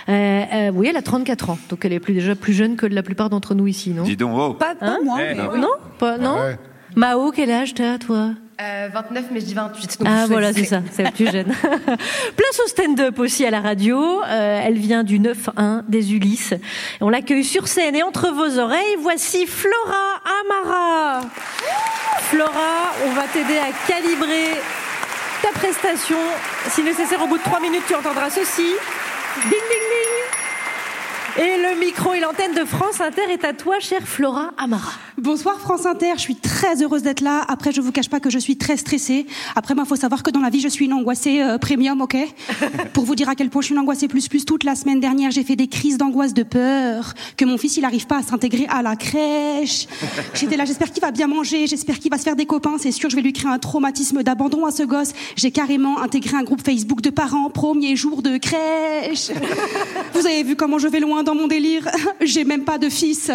[SPEAKER 3] Oui, elle a 34 ans, donc elle est déjà plus jeune que la plupart d'entre nous ici, non?
[SPEAKER 14] Dis donc, oh.
[SPEAKER 7] Pas moi.
[SPEAKER 14] Eh,
[SPEAKER 7] mais
[SPEAKER 14] non.
[SPEAKER 7] oui.
[SPEAKER 3] Non, pas, non.
[SPEAKER 10] Ouais.
[SPEAKER 3] Mao, quel âge t'as, toi?
[SPEAKER 9] 29, mais je dis 28. Donc
[SPEAKER 3] Ah
[SPEAKER 9] je
[SPEAKER 3] voilà, c'est
[SPEAKER 9] choisissais.
[SPEAKER 3] ça, c'est la plus jeune. Place au stand-up aussi à la radio. Elle vient du 9-1 des Ulysses. On l'accueille sur scène et entre vos oreilles, voici Flora Amara. Flora, on va t'aider à calibrer ta prestation. Si nécessaire, au bout de 3 minutes, tu entendras ceci. Ding, ding, ding. Et le micro et l'antenne de France Inter est à toi, chère Flora Amara.
[SPEAKER 15] Bonsoir France Inter, je suis très heureuse d'être là. Après, je vous cache pas que je suis très stressée. Après, moi, faut savoir que dans la vie, je suis une angoissée premium, ok? Pour vous dire à quel point je suis une angoissée plus. Toute la semaine dernière, j'ai fait des crises d'angoisse de peur que mon fils, il arrive pas à s'intégrer à la crèche. J'étais là, j'espère qu'il va bien manger, j'espère qu'il va se faire des copains. C'est sûr, je vais lui créer un traumatisme d'abandon à ce gosse. J'ai carrément intégré un groupe Facebook de parents, premier jour de crèche. Vous avez vu comment je vais loin dans mon délire? J'ai même pas de fils.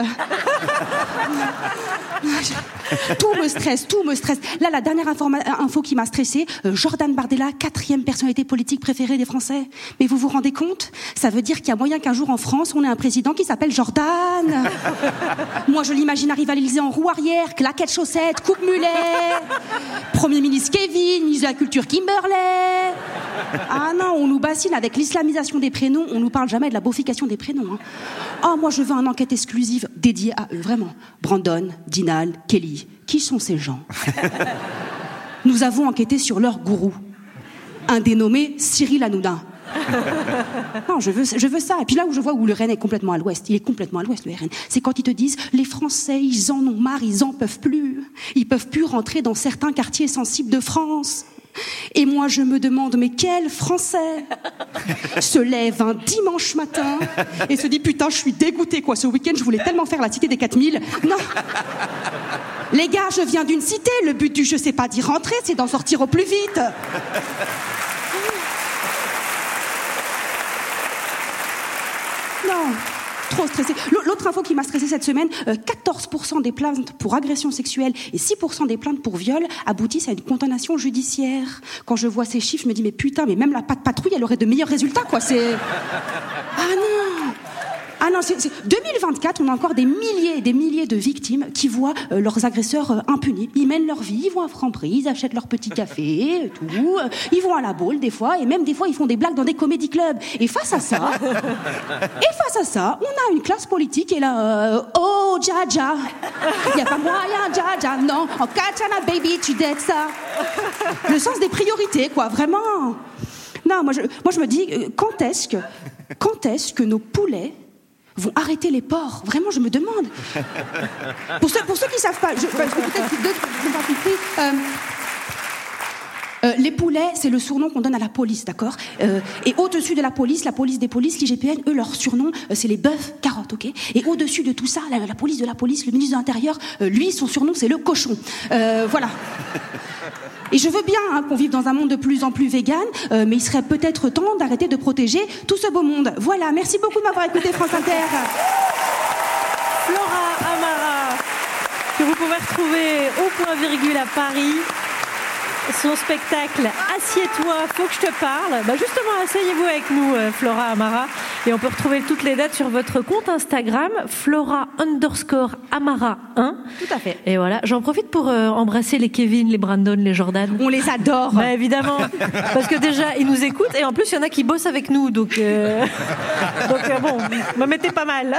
[SPEAKER 15] Tout me stresse. Là, la dernière info qui m'a stressée, Jordan Bardella, 4e personnalité politique préférée des Français. Mais vous vous rendez compte? Ça veut dire qu'il y a moyen qu'un jour en France, on ait un président qui s'appelle Jordan. Moi, je l'imagine arriver à l'Élysée en roue arrière, claquettes chaussettes, coupe mulet. Premier ministre Kevin, ministre de la Culture Kimberley. Ah non, on nous bassine avec l'islamisation des prénoms, on nous parle jamais de la beaufication des prénoms. Hein. Oh, moi, je veux une enquête exclusive dédié à eux, vraiment. Brandon, Dinal, Kelly, qui sont ces gens? Nous avons enquêté sur leur gourou, un dénommé Cyril Hanouna. Non, je veux ça. Et puis là où je vois où le RN est complètement à l'ouest, il est complètement à l'ouest, le RN, c'est quand ils te disent les Français, ils en ont marre, ils en peuvent plus. Ils peuvent plus rentrer dans certains quartiers sensibles de France. Et moi, je me demande, mais quel Français se lève un dimanche matin et se dit, putain, je suis dégoûté, quoi. Ce week-end, je voulais tellement faire la cité des 4000. Non. Les gars, je viens d'une cité. Le but du jeu, c'est pas d'y rentrer, c'est d'en sortir au plus vite. Non. Trop stressé. L'autre info qui m'a stressée cette semaine, 14% des plaintes pour agression sexuelle et 6% des plaintes pour viol aboutissent à une condamnation judiciaire. Quand je vois ces chiffres, je me dis mais putain, mais même la patte patrouille, elle aurait de meilleurs résultats, quoi. C'est... Ah non, c'est 2024, on a encore des milliers et des milliers de victimes qui voient leurs agresseurs impunis. Ils mènent leur vie, ils vont à Franprix, ils achètent leur petit café, tout. Ils vont à la Baule des fois, et même des fois ils font des blagues dans des comédie clubs. Et face à ça, on a une classe politique qui est là, oh Jaja, y a pas moyen Jaja, non, en katana baby, tu dettes ça. Le sens des priorités, quoi, vraiment. Non, moi je me dis, quand est-ce que nos poulets vont arrêter les porcs? Vraiment, je me demande. Pour ceux qui savent pas, peut-être qu'ils n'ont pas compris. Les poulets, c'est le surnom qu'on donne à la police, d'accord? Et au-dessus de la police des polices, l'IGPN, eux, leur surnom, c'est les bœufs carottes, ok? Et au-dessus de tout ça, la police de la police, le ministre de l'Intérieur, lui, son surnom, c'est le cochon. Voilà. Et je veux bien qu'on vive dans un monde de plus en plus vegan, mais il serait peut-être temps d'arrêter de protéger tout ce beau monde. Voilà, merci beaucoup de m'avoir écouté, France Inter.
[SPEAKER 3] Flora Amara, que vous pouvez retrouver au point virgule à Paris. Son spectacle Assieds-toi, faut que je te parle. Bah justement, asseyez-vous avec nous, Flora Amara. Et on peut retrouver toutes les dates sur votre compte Instagram, Flora_Amara 1.
[SPEAKER 9] Tout à fait.
[SPEAKER 3] Et voilà, j'en profite pour embrasser les Kevin, les Brandon, les Jordan.
[SPEAKER 15] On les adore.
[SPEAKER 3] Bah évidemment, parce que déjà, ils nous écoutent. Et en plus, il y en a qui bossent avec nous. Donc bon, me mettez pas mal.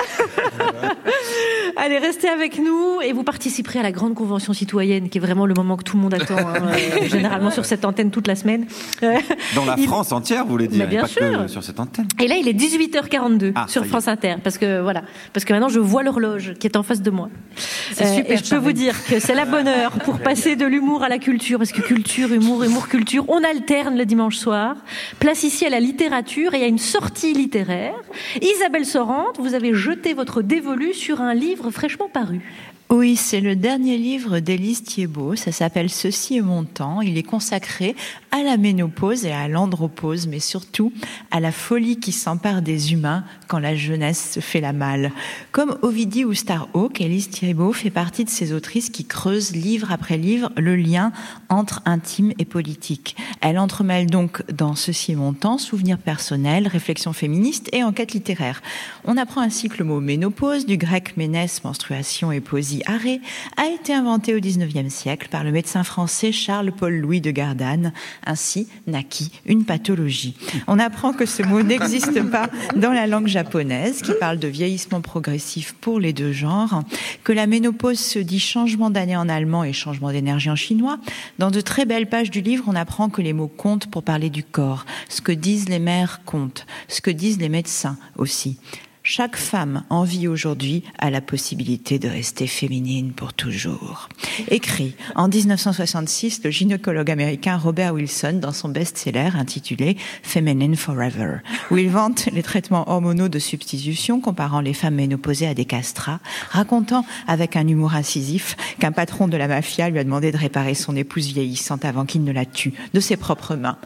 [SPEAKER 3] Allez, restez avec nous et vous participerez à la grande convention citoyenne, qui est vraiment le moment que tout le monde attend. Généralement sur cette antenne toute la semaine.
[SPEAKER 14] Dans la France entière, vous voulez dire,
[SPEAKER 3] bien
[SPEAKER 14] pas
[SPEAKER 3] sûr.
[SPEAKER 14] que sur cette antenne.
[SPEAKER 3] Et là, il est 18h42 sur France Inter, parce que maintenant je vois l'horloge qui est en face de moi.
[SPEAKER 9] C'est super.
[SPEAKER 3] Et je peux vous dire que c'est la bonne heure pour passer de l'humour à la culture, parce que culture, humour, culture, on alterne le dimanche soir. Place ici à la littérature et à une sortie littéraire. Isabelle Sorante, vous avez jeté votre dévolu sur un livre fraîchement paru.
[SPEAKER 8] Oui, c'est le dernier livre d'Élise Thiebaud. Ça s'appelle « Ceci est mon temps ». Il est consacré à la ménopause et à l'andropause, mais surtout à la folie qui s'empare des humains quand la jeunesse se fait la malle. Comme Ovidie ou Starhawk, Élise Thiebaud fait partie de ces autrices qui creusent livre après livre le lien entre intime et politique. Elle entremêle donc dans « Ceci est mon temps » souvenirs personnels, réflexions féministes et enquêtes littéraires. On apprend ainsi que le mot ménopause, du grec ménès, menstruation et poésie, arrêt, a été inventé au XIXe siècle par le médecin français Charles-Paul-Louis de Gardanne. Ainsi naquit une pathologie. On apprend que ce mot n'existe pas dans la langue japonaise, qui parle de vieillissement progressif pour les deux genres, que la ménopause se dit changement d'année en allemand et changement d'énergie en chinois. Dans de très belles pages du livre, on apprend que les mots comptent pour parler du corps. Ce que disent les mères compte, ce que disent les médecins aussi. Chaque femme en vie aujourd'hui a la possibilité de rester féminine pour toujours. Écrit en 1966, le gynécologue américain Robert Wilson dans son best-seller intitulé Feminine Forever, où il vante les traitements hormonaux de substitution comparant les femmes ménopausées à des castrats, racontant avec un humour incisif qu'un patron de la mafia lui a demandé de réparer son épouse vieillissante avant qu'il ne la tue, de ses propres mains.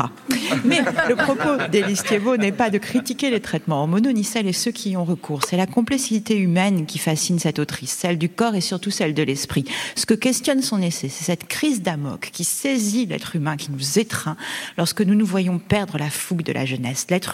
[SPEAKER 8] Mais le propos d'Élise Thiebaud n'est pas de critiquer les traitements hormonaux ni celles et ceux qui y ont recours. C'est la complexité humaine qui fascine cette autrice, celle du corps et surtout celle de l'esprit. Ce que questionne son essai, c'est cette crise d'amok qui saisit l'être humain, qui nous étreint lorsque nous nous voyons perdre la fougue de la jeunesse. L'être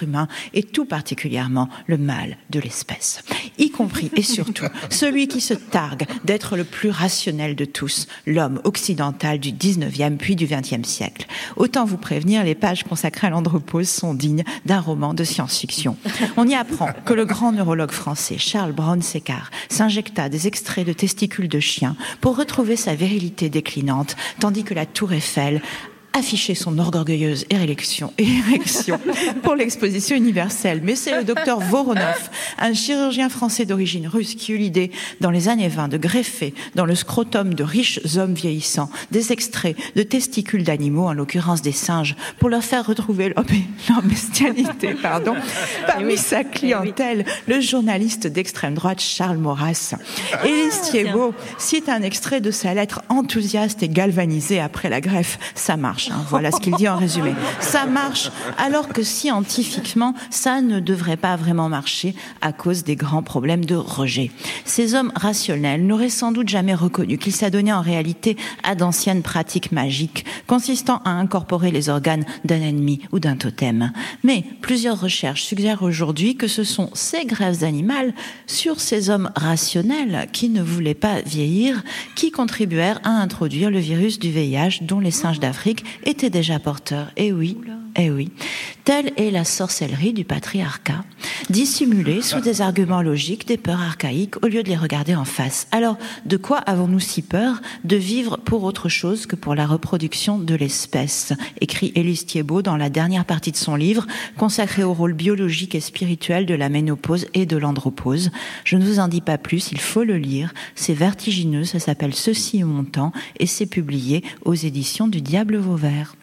[SPEAKER 8] l'être humain et tout particulièrement le mal de l'espèce. Y compris et surtout celui qui se targue d'être le plus rationnel de tous, l'homme occidental du 19e puis du 20e siècle. Autant vous prévenir, les pages consacrées à l'andropause sont dignes d'un roman de science-fiction. On y apprend que le grand neurologue français Charles Brown-Séquard s'injecta des extraits de testicules de chien pour retrouver sa virilité déclinante, tandis que la Tour Eiffel affichait son orgueilleuse érection pour l'exposition universelle. Mais c'est le docteur Voronoff, un chirurgien français d'origine russe, qui eut l'idée, dans les années 20, de greffer dans le scrotum de riches hommes vieillissants des extraits de testicules d'animaux, en l'occurrence des singes, pour leur faire retrouver leur bestialité. Parmi sa clientèle, le journaliste d'extrême droite Charles Maurras. Élise Thiebaud cite un extrait de sa lettre enthousiaste et galvanisée après la greffe. Ça marche. Voilà ce qu'il dit en résumé. Ça marche, alors que scientifiquement, ça ne devrait pas vraiment marcher à cause des grands problèmes de rejet. Ces hommes rationnels n'auraient sans doute jamais reconnu qu'ils s'adonnaient en réalité à d'anciennes pratiques magiques consistant à incorporer les organes d'un ennemi ou d'un totem. Mais plusieurs recherches suggèrent aujourd'hui que ce sont ces greffes animales sur ces hommes rationnels qui ne voulaient pas vieillir qui contribuèrent à introduire le virus du VIH dont les singes d'Afrique étaient déjà porteurs. Eh oui. Telle est la sorcellerie du patriarcat, dissimulée sous des arguments logiques, des peurs archaïques, au lieu de les regarder en face. Alors, de quoi avons-nous si peur de vivre pour autre chose que pour la reproduction de l'espèce ? Écrit Élise Thiebaud dans la dernière partie de son livre, consacré au rôle biologique et spirituel de la ménopause et de l'andropause. Je ne vous en dis pas plus, il faut le lire. C'est vertigineux, ça s'appelle Ceci est mon temps, et c'est publié aux éditions du Diable Vauvert.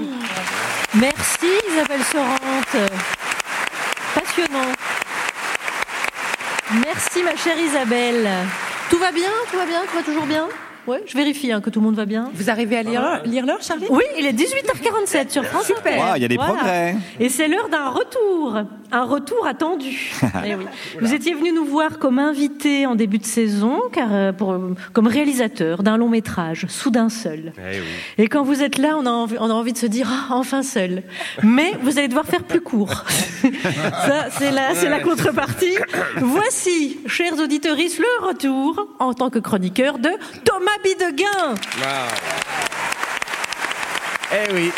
[SPEAKER 3] Merci Isabelle Sorante. Passionnant. Merci ma chère Isabelle. Tout va bien ? Tout va toujours bien ? Oui, je vérifie que tout le monde va bien.
[SPEAKER 7] Vous arrivez à lire l'heure, Charlie ?
[SPEAKER 3] Oui, il est 18h47 sur France Inter.
[SPEAKER 14] Super. Il y a des progrès.
[SPEAKER 3] Et c'est l'heure d'un retour attendu. Eh oui. Vous étiez venu nous voir comme invité en début de saison, comme réalisateur d'un long métrage, Soudain seul.
[SPEAKER 16] Eh oui.
[SPEAKER 3] Et quand vous êtes là, on a envie de se dire enfin seul. Mais vous allez devoir faire plus court. Ça, c'est la contrepartie. Voici, chers auditeuristes, le retour en tant que chroniqueur de Thomas Bidegain.
[SPEAKER 16] Wow. Eh oui.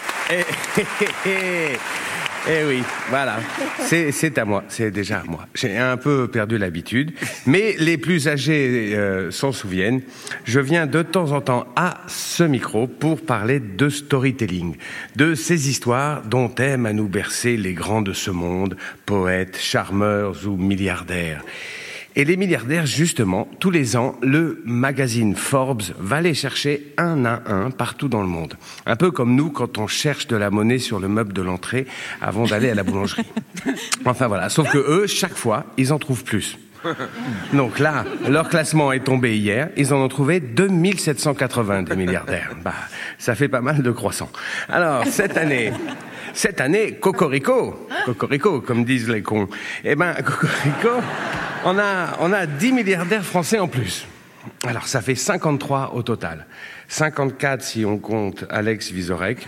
[SPEAKER 16] Eh oui, voilà, c'est à moi, c'est déjà à moi. J'ai un peu perdu l'habitude, mais les plus âgés s'en souviennent. Je viens de temps en temps à ce micro pour parler de storytelling, de ces histoires dont aiment à nous bercer les grands de ce monde, poètes, charmeurs ou milliardaires. Et les milliardaires, justement, tous les ans, le magazine Forbes va les chercher un à un partout dans le monde. Un peu comme nous quand on cherche de la monnaie sur le meuble de l'entrée avant d'aller à la boulangerie. Enfin voilà, sauf que eux, chaque fois, ils en trouvent plus. Donc là, leur classement est tombé hier, ils en ont trouvé 2780 des milliardaires. Ça fait pas mal de croissants. Alors, cette année, cocorico, comme disent les cons. Cocorico, on a 10 milliardaires français en plus. Alors, ça fait 53 au total. 54 si on compte Alex Vizorek.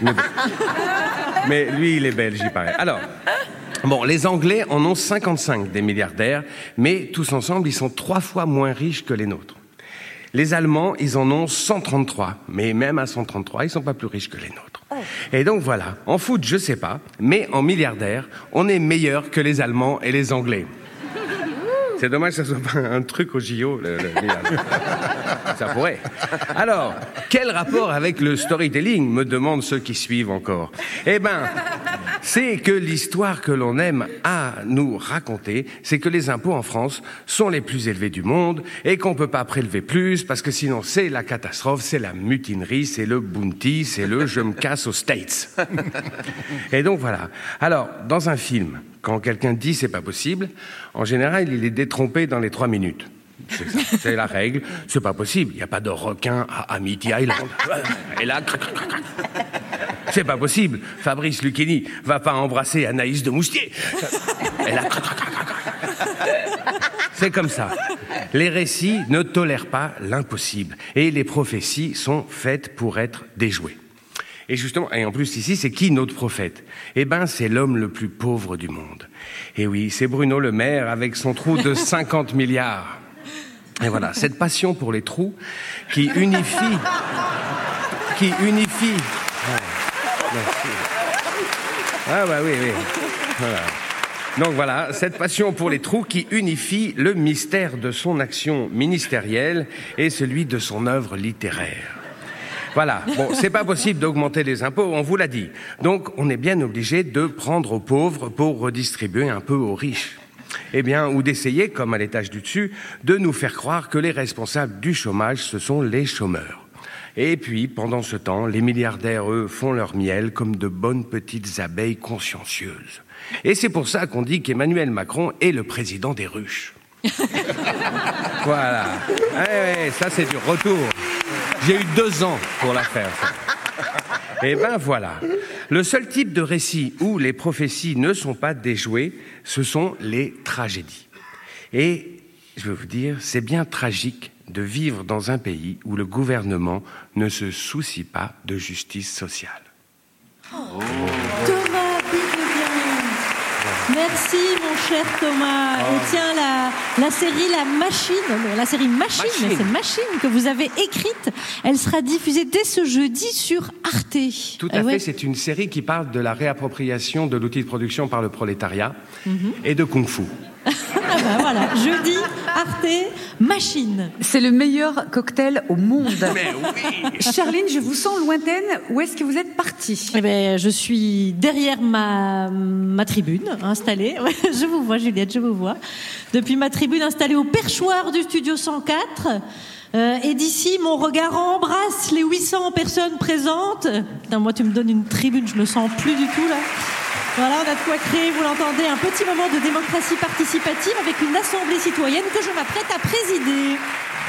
[SPEAKER 16] Mais lui, il est belge, il paraît. Alors, les Anglais en ont 55 des milliardaires, mais tous ensemble, ils sont 3 fois moins riches que les nôtres. Les Allemands, ils en ont 133, mais même à 133, ils sont pas plus riches que les nôtres. Et donc voilà, en foot, je sais pas, mais en milliardaires, on est meilleur que les Allemands et les Anglais. C'est dommage que ça soit pas un truc au JO, le ça pourrait. Alors, quel rapport avec le storytelling, me demandent ceux qui suivent encore. C'est que l'histoire que l'on aime à nous raconter, c'est que les impôts en France sont les plus élevés du monde et qu'on peut pas prélever plus parce que sinon c'est la catastrophe, c'est la mutinerie, c'est le bounty, c'est le je me casse aux States. Et donc voilà. Alors, dans un film, quand quelqu'un dit c'est pas possible, en général, il est détrompé dans les 3 minutes. C'est ça, c'est la règle. C'est pas possible. Il n'y a pas de requin à Amity Island. Et là, c'est pas possible. Fabrice Lucchini va pas embrasser Anaïs de Moustier. Et là, c'est comme ça. Les récits ne tolèrent pas l'impossible. Et les prophéties sont faites pour être déjouées. Et justement, et en plus ici, c'est qui notre prophète? Eh ben, c'est l'homme le plus pauvre du monde. Et oui, c'est Bruno Le Maire avec son trou de 50 milliards. Et voilà, cette passion pour les trous qui unifie... Ouais. Merci. Ah bah oui. Voilà. Donc voilà, cette passion pour les trous qui unifie le mystère de son action ministérielle et celui de son œuvre littéraire. Voilà, bon, c'est pas possible d'augmenter les impôts, on vous l'a dit. Donc, on est bien obligé de prendre aux pauvres pour redistribuer un peu aux riches. Eh bien, ou d'essayer, comme à l'étage du dessus, de nous faire croire que les responsables du chômage, ce sont les chômeurs. Et puis, pendant ce temps, les milliardaires, eux, font leur miel comme de bonnes petites abeilles consciencieuses. Et c'est pour ça qu'on dit qu'Emmanuel Macron est le président des ruches. Voilà. Ouais, ça c'est du retour. J'ai eu 2 ans pour la faire. Et ben voilà. Le seul type de récit où les prophéties ne sont pas déjouées, ce sont les tragédies. Et je veux vous dire, c'est bien tragique de vivre dans un pays où le gouvernement ne se soucie pas de justice sociale.
[SPEAKER 3] Oh. Thomas Piquet-Bien. Merci mon cher Thomas. Et tiens, la série Machine, c'est Machine que vous avez écrite, elle sera diffusée dès ce jeudi sur Arte.
[SPEAKER 16] Tout à fait, c'est une série qui parle de la réappropriation de l'outil de production par le prolétariat et de kung-fu.
[SPEAKER 3] Ah ben voilà, jeudi, Arte, Machine.
[SPEAKER 7] C'est le meilleur cocktail au monde.
[SPEAKER 16] Mais oui.
[SPEAKER 7] Charline, je vous sens lointaine. Où est-ce que vous êtes partie?
[SPEAKER 3] Eh ben, je suis derrière ma tribune installée. Je vous vois, Juliette, je vous vois. Depuis ma tribune installée au perchoir du Studio 104. Et d'ici, mon regard embrasse les 800 personnes présentes. Putain, moi, tu me donnes une tribune, je me sens plus du tout là. Voilà, on a de quoi créer, vous l'entendez, un petit moment de démocratie participative avec une assemblée citoyenne que je m'apprête à présider.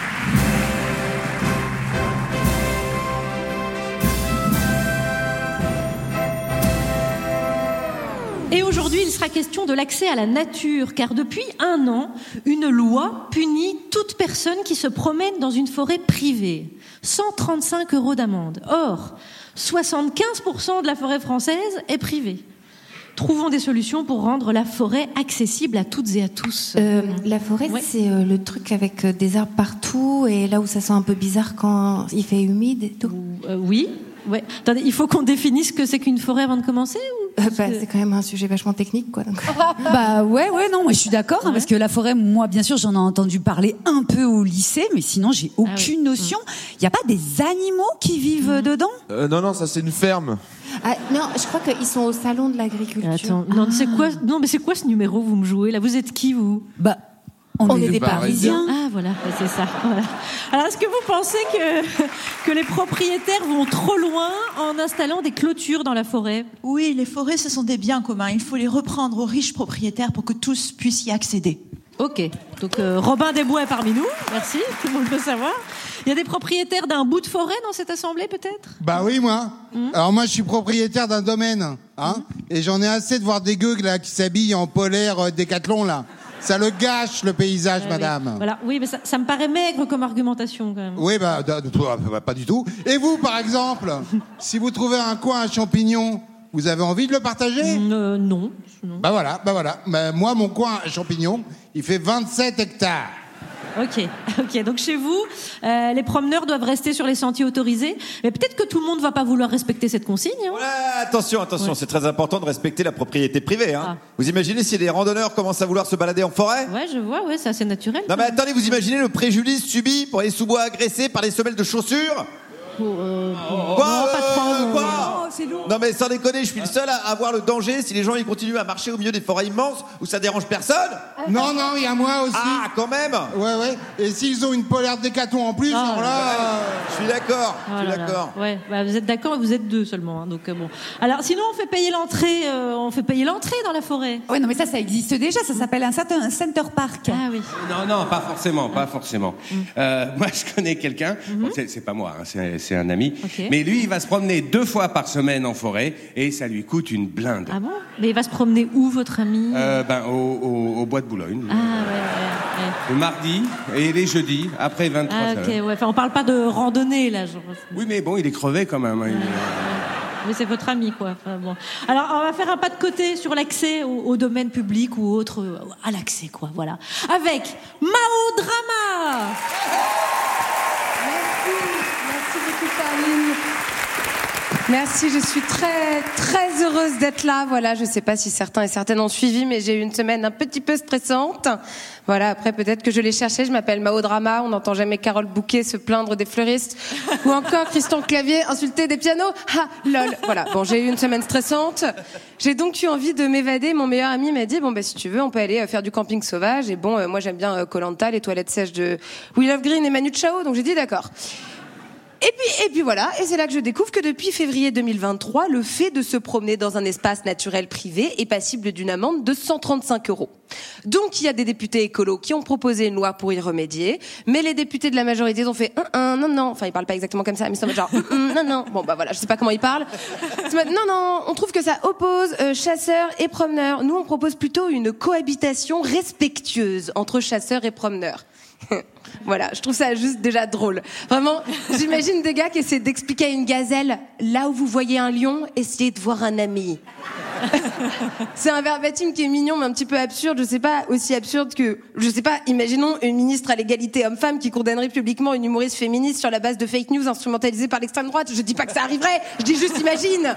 [SPEAKER 3] Et aujourd'hui, il sera question de l'accès à la nature, car depuis 1 an, une loi punit toute personne qui se promène dans une forêt privée. 135 € d'amende. Or, 75% de la forêt française est privée. Trouvons des solutions pour rendre la forêt accessible à toutes et à tous.
[SPEAKER 9] La forêt, c'est le truc avec des arbres partout et là où ça sent un peu bizarre quand il fait humide et tout.
[SPEAKER 3] Oui. Ouais. Attendez, il faut qu'on définisse ce que c'est qu'une forêt avant de commencer ou
[SPEAKER 9] c'est quand même un sujet vachement technique, quoi. Donc.
[SPEAKER 7] Bah ouais, non, moi je suis d'accord, parce que la forêt, moi bien sûr, j'en ai entendu parler un peu au lycée, mais sinon j'ai aucune notion. Il y a pas des animaux qui vivent dedans?
[SPEAKER 17] Non, ça c'est une ferme.
[SPEAKER 9] Ah, non, je crois qu'ils sont au salon de l'agriculture.
[SPEAKER 3] Attends, non, c'est quoi? Non, mais c'est quoi ce numéro vous me jouez là? Vous êtes qui vous?
[SPEAKER 7] Bah. On est des Parisiens.
[SPEAKER 3] Ah voilà, c'est ça. Voilà. Alors est-ce que vous pensez que les propriétaires vont trop loin en installant des clôtures dans la forêt?
[SPEAKER 8] Oui, les forêts, ce sont des biens communs. Il faut les reprendre aux riches propriétaires pour que tous puissent y accéder.
[SPEAKER 3] Ok, donc Robin des Bois est parmi nous, merci, tout le monde peut savoir. Il y a des propriétaires d'un bout de forêt dans cette assemblée peut-être?
[SPEAKER 10] Bah oui, moi. Alors moi je suis propriétaire d'un domaine, et j'en ai assez de voir des gueux là qui s'habillent en polaire Décathlon là. Ça le gâche, le paysage, madame.
[SPEAKER 3] Voilà. Oui, mais ça me paraît maigre comme argumentation, quand même.
[SPEAKER 10] Oui, pas du tout. Et vous, par exemple, si vous trouvez un coin à champignons, vous avez envie de le partager?
[SPEAKER 3] Non.
[SPEAKER 10] Bah voilà. Moi, mon coin à champignons, il fait 27 hectares.
[SPEAKER 3] Ok. Donc chez vous, les promeneurs doivent rester sur les sentiers autorisés. Mais peut-être que tout le monde va pas vouloir respecter cette consigne.
[SPEAKER 14] Ouais, attention, c'est très important de respecter la propriété privée. Vous imaginez si les randonneurs commencent à vouloir se balader en forêt?
[SPEAKER 3] Ouais, je vois, c'est assez naturel.
[SPEAKER 14] Non mais attendez, vous imaginez le préjudice subi pour les sous-bois agressés par les semelles de chaussures?
[SPEAKER 7] C'est lourd.
[SPEAKER 14] Non mais sans déconner, je suis le seul à voir le danger si les gens ils continuent à marcher au milieu des forêts immenses où ça dérange personne.
[SPEAKER 10] Non, il y a moi aussi.
[SPEAKER 14] Ah, quand même.
[SPEAKER 10] Ouais. Et s'ils ont une polaire Décathlon en plus, alors là...
[SPEAKER 14] Je suis d'accord.
[SPEAKER 3] Ouais, vous êtes d'accord, mais vous êtes 2 seulement. Donc bon. Alors sinon, on fait payer l'entrée dans la forêt.
[SPEAKER 7] Ouais, non mais ça existe déjà. Ça s'appelle un center park.
[SPEAKER 3] Ah oui.
[SPEAKER 16] Non, pas forcément. Moi, je connais quelqu'un. Bon, c'est pas moi, c'est un ami. Okay. Mais lui, il va se promener 2 fois par semaine en forêt et ça lui coûte une blinde.
[SPEAKER 3] Ah bon? Mais il va se promener où, votre ami?
[SPEAKER 16] Au bois de Boulogne.
[SPEAKER 3] Ah ouais.
[SPEAKER 16] Le mardi et les jeudis après 23h.
[SPEAKER 3] Ok, ouais. Enfin, on parle pas de randonnée là. Genre.
[SPEAKER 16] Oui, mais bon, il est crevé quand même.
[SPEAKER 3] Mais c'est votre ami, quoi. Enfin, bon. Alors, on va faire un pas de côté sur l'accès au domaine public ou autre, à l'accès, quoi. Voilà. Avec Mao Drama.
[SPEAKER 17] Merci beaucoup, Caroline. Merci, je suis très, très heureuse d'être là. Voilà, je sais pas si certains et certaines ont suivi, mais j'ai eu une semaine un petit peu stressante. Voilà, après, peut-être que je l'ai cherché. Je m'appelle Mao Drama. On n'entend jamais Carole Bouquet se plaindre des fleuristes. Ou encore Christian Clavier insulter des pianos. Ah, lol. Voilà. Bon, j'ai eu une semaine stressante. J'ai donc eu envie de m'évader. Mon meilleur ami m'a dit, bon, bah, si tu veux, on peut aller faire du camping sauvage. Et bon, moi, j'aime bien Koh-Lanta, les toilettes sèches de Will of Green et Manu Chao. Donc, j'ai dit d'accord. Et puis voilà, et c'est là que je découvre que depuis février 2023, le fait de se promener dans un espace naturel privé est passible d'une amende de 135 €. Donc il y a des députés écolos qui ont proposé une loi pour y remédier, mais les députés de la majorité ont fait non, enfin ils parlent pas exactement comme ça, mais c'est genre non, bon bah voilà, je sais pas comment ils parlent. Non, on trouve que ça oppose chasseurs et promeneurs. Nous on propose plutôt une cohabitation respectueuse entre chasseurs et promeneurs. Voilà, je trouve ça juste déjà drôle. Vraiment, j'imagine des gars qui essaient d'expliquer à une gazelle, là où vous voyez un lion, essayez de voir un ami. C'est un verbatim qui est mignon mais un petit peu absurde, je sais pas, aussi absurde que, je sais pas, imaginons une ministre à l'égalité homme-femme qui condamnerait publiquement une humoriste féministe sur la base de fake news instrumentalisées par l'extrême droite. Je dis pas que ça arriverait, je dis juste imagine.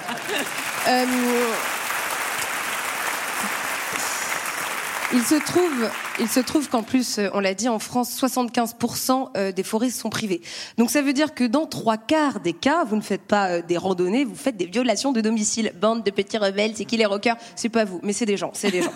[SPEAKER 17] Il se trouve qu'en plus, on l'a dit, en France, 75% des forêts sont privées. Donc ça veut dire que dans 3/4 des cas, vous ne faites pas des randonnées, vous faites des violations de domicile. Bande de petits rebelles, c'est qui les rockers? C'est pas vous, mais c'est des gens.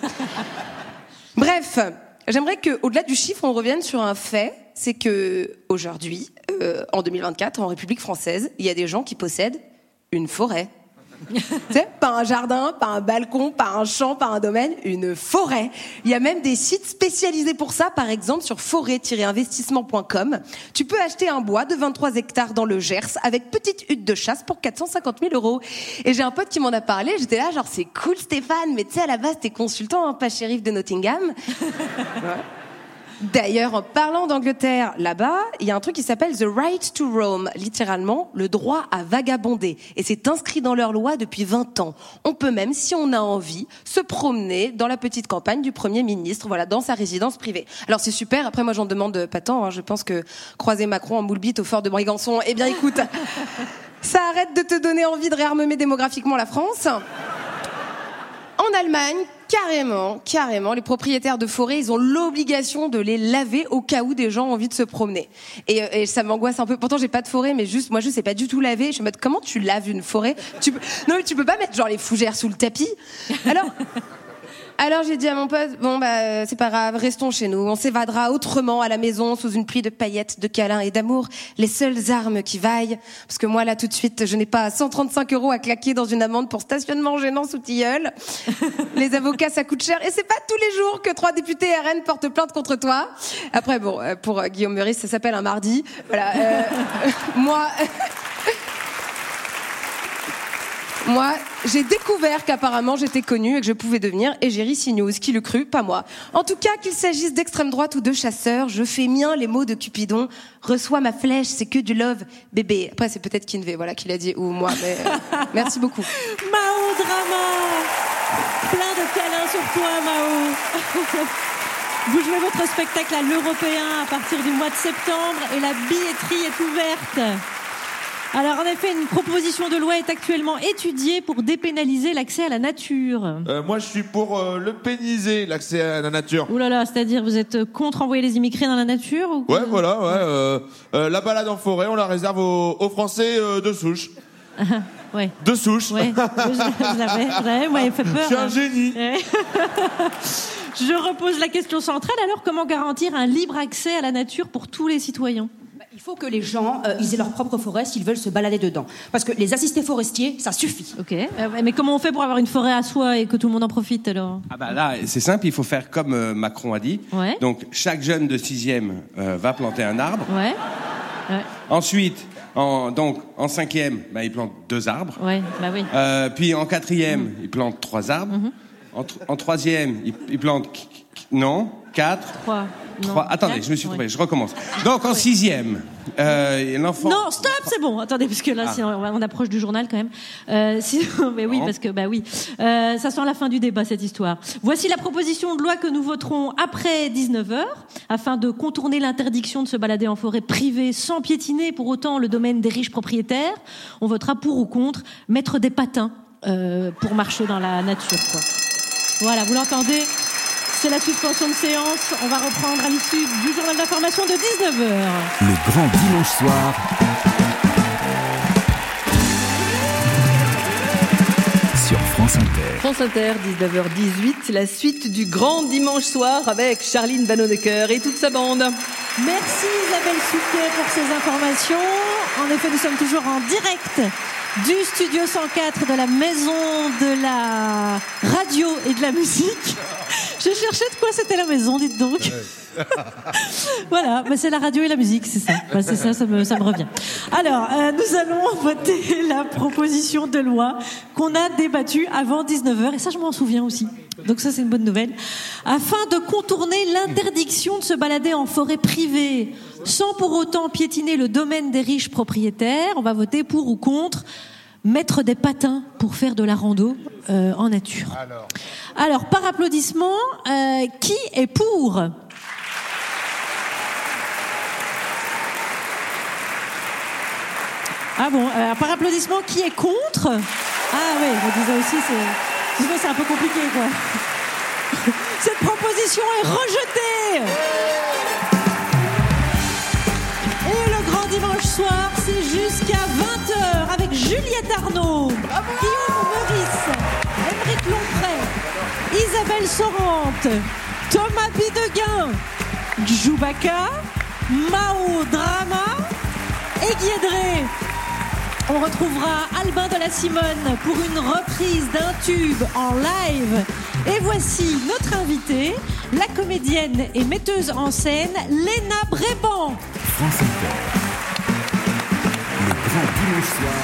[SPEAKER 17] Bref, j'aimerais qu'au-delà du chiffre, on revienne sur un fait, c'est que aujourd'hui, en 2024, en République française, il y a des gens qui possèdent une forêt. Tu sais, pas un jardin, pas un balcon, pas un champ, pas un domaine, une forêt. Il y a même des sites spécialisés pour ça, par exemple sur forêt-investissement.com. Tu peux acheter un bois de 23 hectares dans le Gers avec petite hutte de chasse pour 450 000 €. Et j'ai un pote qui m'en a parlé, j'étais là genre c'est cool Stéphane, mais tu sais à la base t'es consultant, hein, pas shérif de Nottingham. Ouais. D'ailleurs, en parlant d'Angleterre, là-bas, il y a un truc qui s'appelle the right to roam, littéralement le droit à vagabonder. Et c'est inscrit dans leur loi depuis 20 ans. On peut même, si on a envie, se promener dans la petite campagne du Premier ministre, voilà, dans sa résidence privée. Alors c'est super, après moi j'en demande pas tant, hein. Je pense que croiser Macron en moule bite au fort de Brégançon, eh bien écoute, ça arrête de te donner envie de réarmer démographiquement la France. En Allemagne, carrément, les propriétaires de forêts, ils ont l'obligation de les laver au cas où des gens ont envie de se promener. Et ça m'angoisse un peu. Pourtant, j'ai pas de forêt, mais juste, moi, je sais pas du tout laver. Je suis en mode, comment tu laves une forêt? Non, mais tu peux pas mettre genre les fougères sous le tapis. Alors j'ai dit à mon pote, bon bah c'est pas grave, restons chez nous, on s'évadera autrement à la maison sous une pluie de paillettes, de câlins et d'amour, les seules armes qui vaillent, parce que moi là tout de suite je n'ai pas 135 € à claquer dans une amende pour stationnement gênant sous tilleul. Les avocats ça coûte cher et c'est pas tous les jours que 3 députés RN portent plainte contre toi. Après bon, pour Guillaume Meurice ça s'appelle un mardi. Voilà, Moi, j'ai découvert qu'apparemment j'étais connue et que je pouvais devenir Égérie CNews. Qui le crut? Pas moi. En tout cas, qu'il s'agisse d'extrême droite ou de chasseurs, je fais mien les mots de Cupidon. Reçois ma flèche, c'est que du love, bébé. Après, c'est peut-être Kinvey, voilà, qui l'a dit, ou moi, mais merci beaucoup.
[SPEAKER 3] Mao Drama! Plein de câlins sur toi, Mao. Vous jouez votre spectacle à l'Européen à partir du mois de septembre et la billetterie est ouverte. Alors, en effet, une proposition de loi est actuellement étudiée pour dépénaliser l'accès à la nature.
[SPEAKER 6] Moi, je suis pour le pénaliser, l'accès à la nature.
[SPEAKER 3] Ouh là là, c'est-à-dire vous êtes contre envoyer les immigrés dans la nature ou
[SPEAKER 6] Ouais, voilà, ouais. La balade en forêt, on la réserve aux Français de souche.
[SPEAKER 3] Ouais.
[SPEAKER 6] De souche.
[SPEAKER 3] Ouais. Je l'avais, moi, il fait peur.
[SPEAKER 6] Je suis un génie.
[SPEAKER 3] Je repose la question centrale. Alors, comment garantir un libre accès à la nature pour tous les citoyens ?
[SPEAKER 18] Il faut que les gens ils aient leur propre forêt s'ils veulent se balader dedans. Parce que les assistés forestiers, ça suffit.
[SPEAKER 3] Ok. Mais comment on fait pour avoir une forêt à soi et que tout le monde en profite alors ?
[SPEAKER 16] Ah bah là, c'est simple, il faut faire comme Macron a dit.
[SPEAKER 3] Ouais.
[SPEAKER 16] Donc chaque jeune de 6e va planter un arbre.
[SPEAKER 3] Ouais.
[SPEAKER 16] Ensuite, en 5e, bah, il plante 2 arbres.
[SPEAKER 3] Ouais, bah oui.
[SPEAKER 16] Puis en 4e, il plante 3 arbres. En 3e, il plante 4.
[SPEAKER 3] 3.
[SPEAKER 16] 3. Attendez, je me suis trompé, je recommence. Donc en 6e, l'enfant...
[SPEAKER 3] Non, stop, c'est bon. Attendez, parce que là, on approche du journal quand même. Mais oui, parce que, ça sent la fin du débat, cette histoire. Voici la proposition de loi que nous voterons après 19h, afin de contourner l'interdiction de se balader en forêt privée sans piétiner pour autant le domaine des riches propriétaires. On votera pour ou contre mettre des patins pour marcher dans la nature, quoi. Voilà, vous l'entendez, c'est la suspension de séance. On va reprendre à l'issue du journal d'information de 19h.
[SPEAKER 2] Le grand dimanche soir. Sur France Inter.
[SPEAKER 19] France Inter, 19h18, la suite du grand dimanche soir avec Charline Vanhoenacker et toute sa bande.
[SPEAKER 3] Merci Isabelle Souquet pour ces informations. En effet, nous sommes toujours en direct du studio 104 de la maison de la radio et de la musique. Je cherchais de quoi c'était la maison, dites donc. Voilà, c'est la radio et la musique, c'est ça. C'est ça, ça me revient. Alors, nous allons voter la proposition de loi qu'on a débattue avant 19h, et ça, je m'en souviens aussi. Donc ça, c'est une bonne nouvelle. Afin de contourner l'interdiction de se balader en forêt privée, sans pour autant piétiner le domaine des riches propriétaires, on va voter pour ou contre mettre des patins pour faire de la rando en nature. Alors, par applaudissement, qui est pour ? Ah bon, par applaudissement, qui est contre ? Ah oui, je disais aussi, c'est un peu compliqué, quoi. Cette proposition est rejetée. Et le grand dimanche soir, c'est jusqu'à 20h avec Juliette Arnaud, Guillaume Meurice, Émeric Lompré, Isabelle Sorante, Thomas Bideguin, Djoubaka, Mao Drama et Guédré. On retrouvera Albin de la Simone pour une reprise d'un tube en live. Et voici notre invitée, la comédienne et metteuse en scène, Léna Bréban.
[SPEAKER 2] France Inter. Le grand dimanche soir.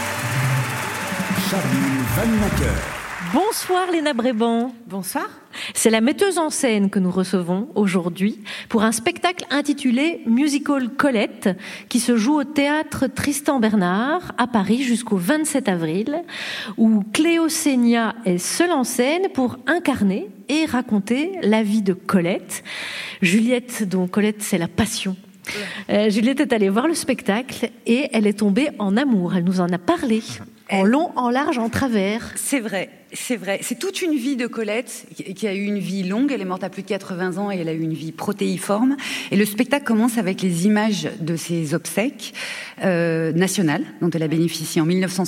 [SPEAKER 2] Charline Vanhoenacker.
[SPEAKER 3] Bonsoir Léna Bréban.
[SPEAKER 19] Bonsoir.
[SPEAKER 3] C'est la metteuse en scène que nous recevons aujourd'hui pour un spectacle intitulé Musical Colette qui se joue au théâtre Tristan Bernard à Paris jusqu'au 27 avril où Cléo Seigna est seule en scène pour incarner et raconter la vie de Colette. Juliette, dont Colette c'est la passion. Juliette est allée voir le spectacle et elle est tombée en amour. Elle nous en a parlé. En long, en large, en travers.
[SPEAKER 7] C'est vrai. C'est toute une vie de Colette qui a eu une vie longue. Elle est morte à plus de 80 ans et elle a eu une vie protéiforme. Et le spectacle commence avec les images de ses obsèques nationales dont elle a bénéficié en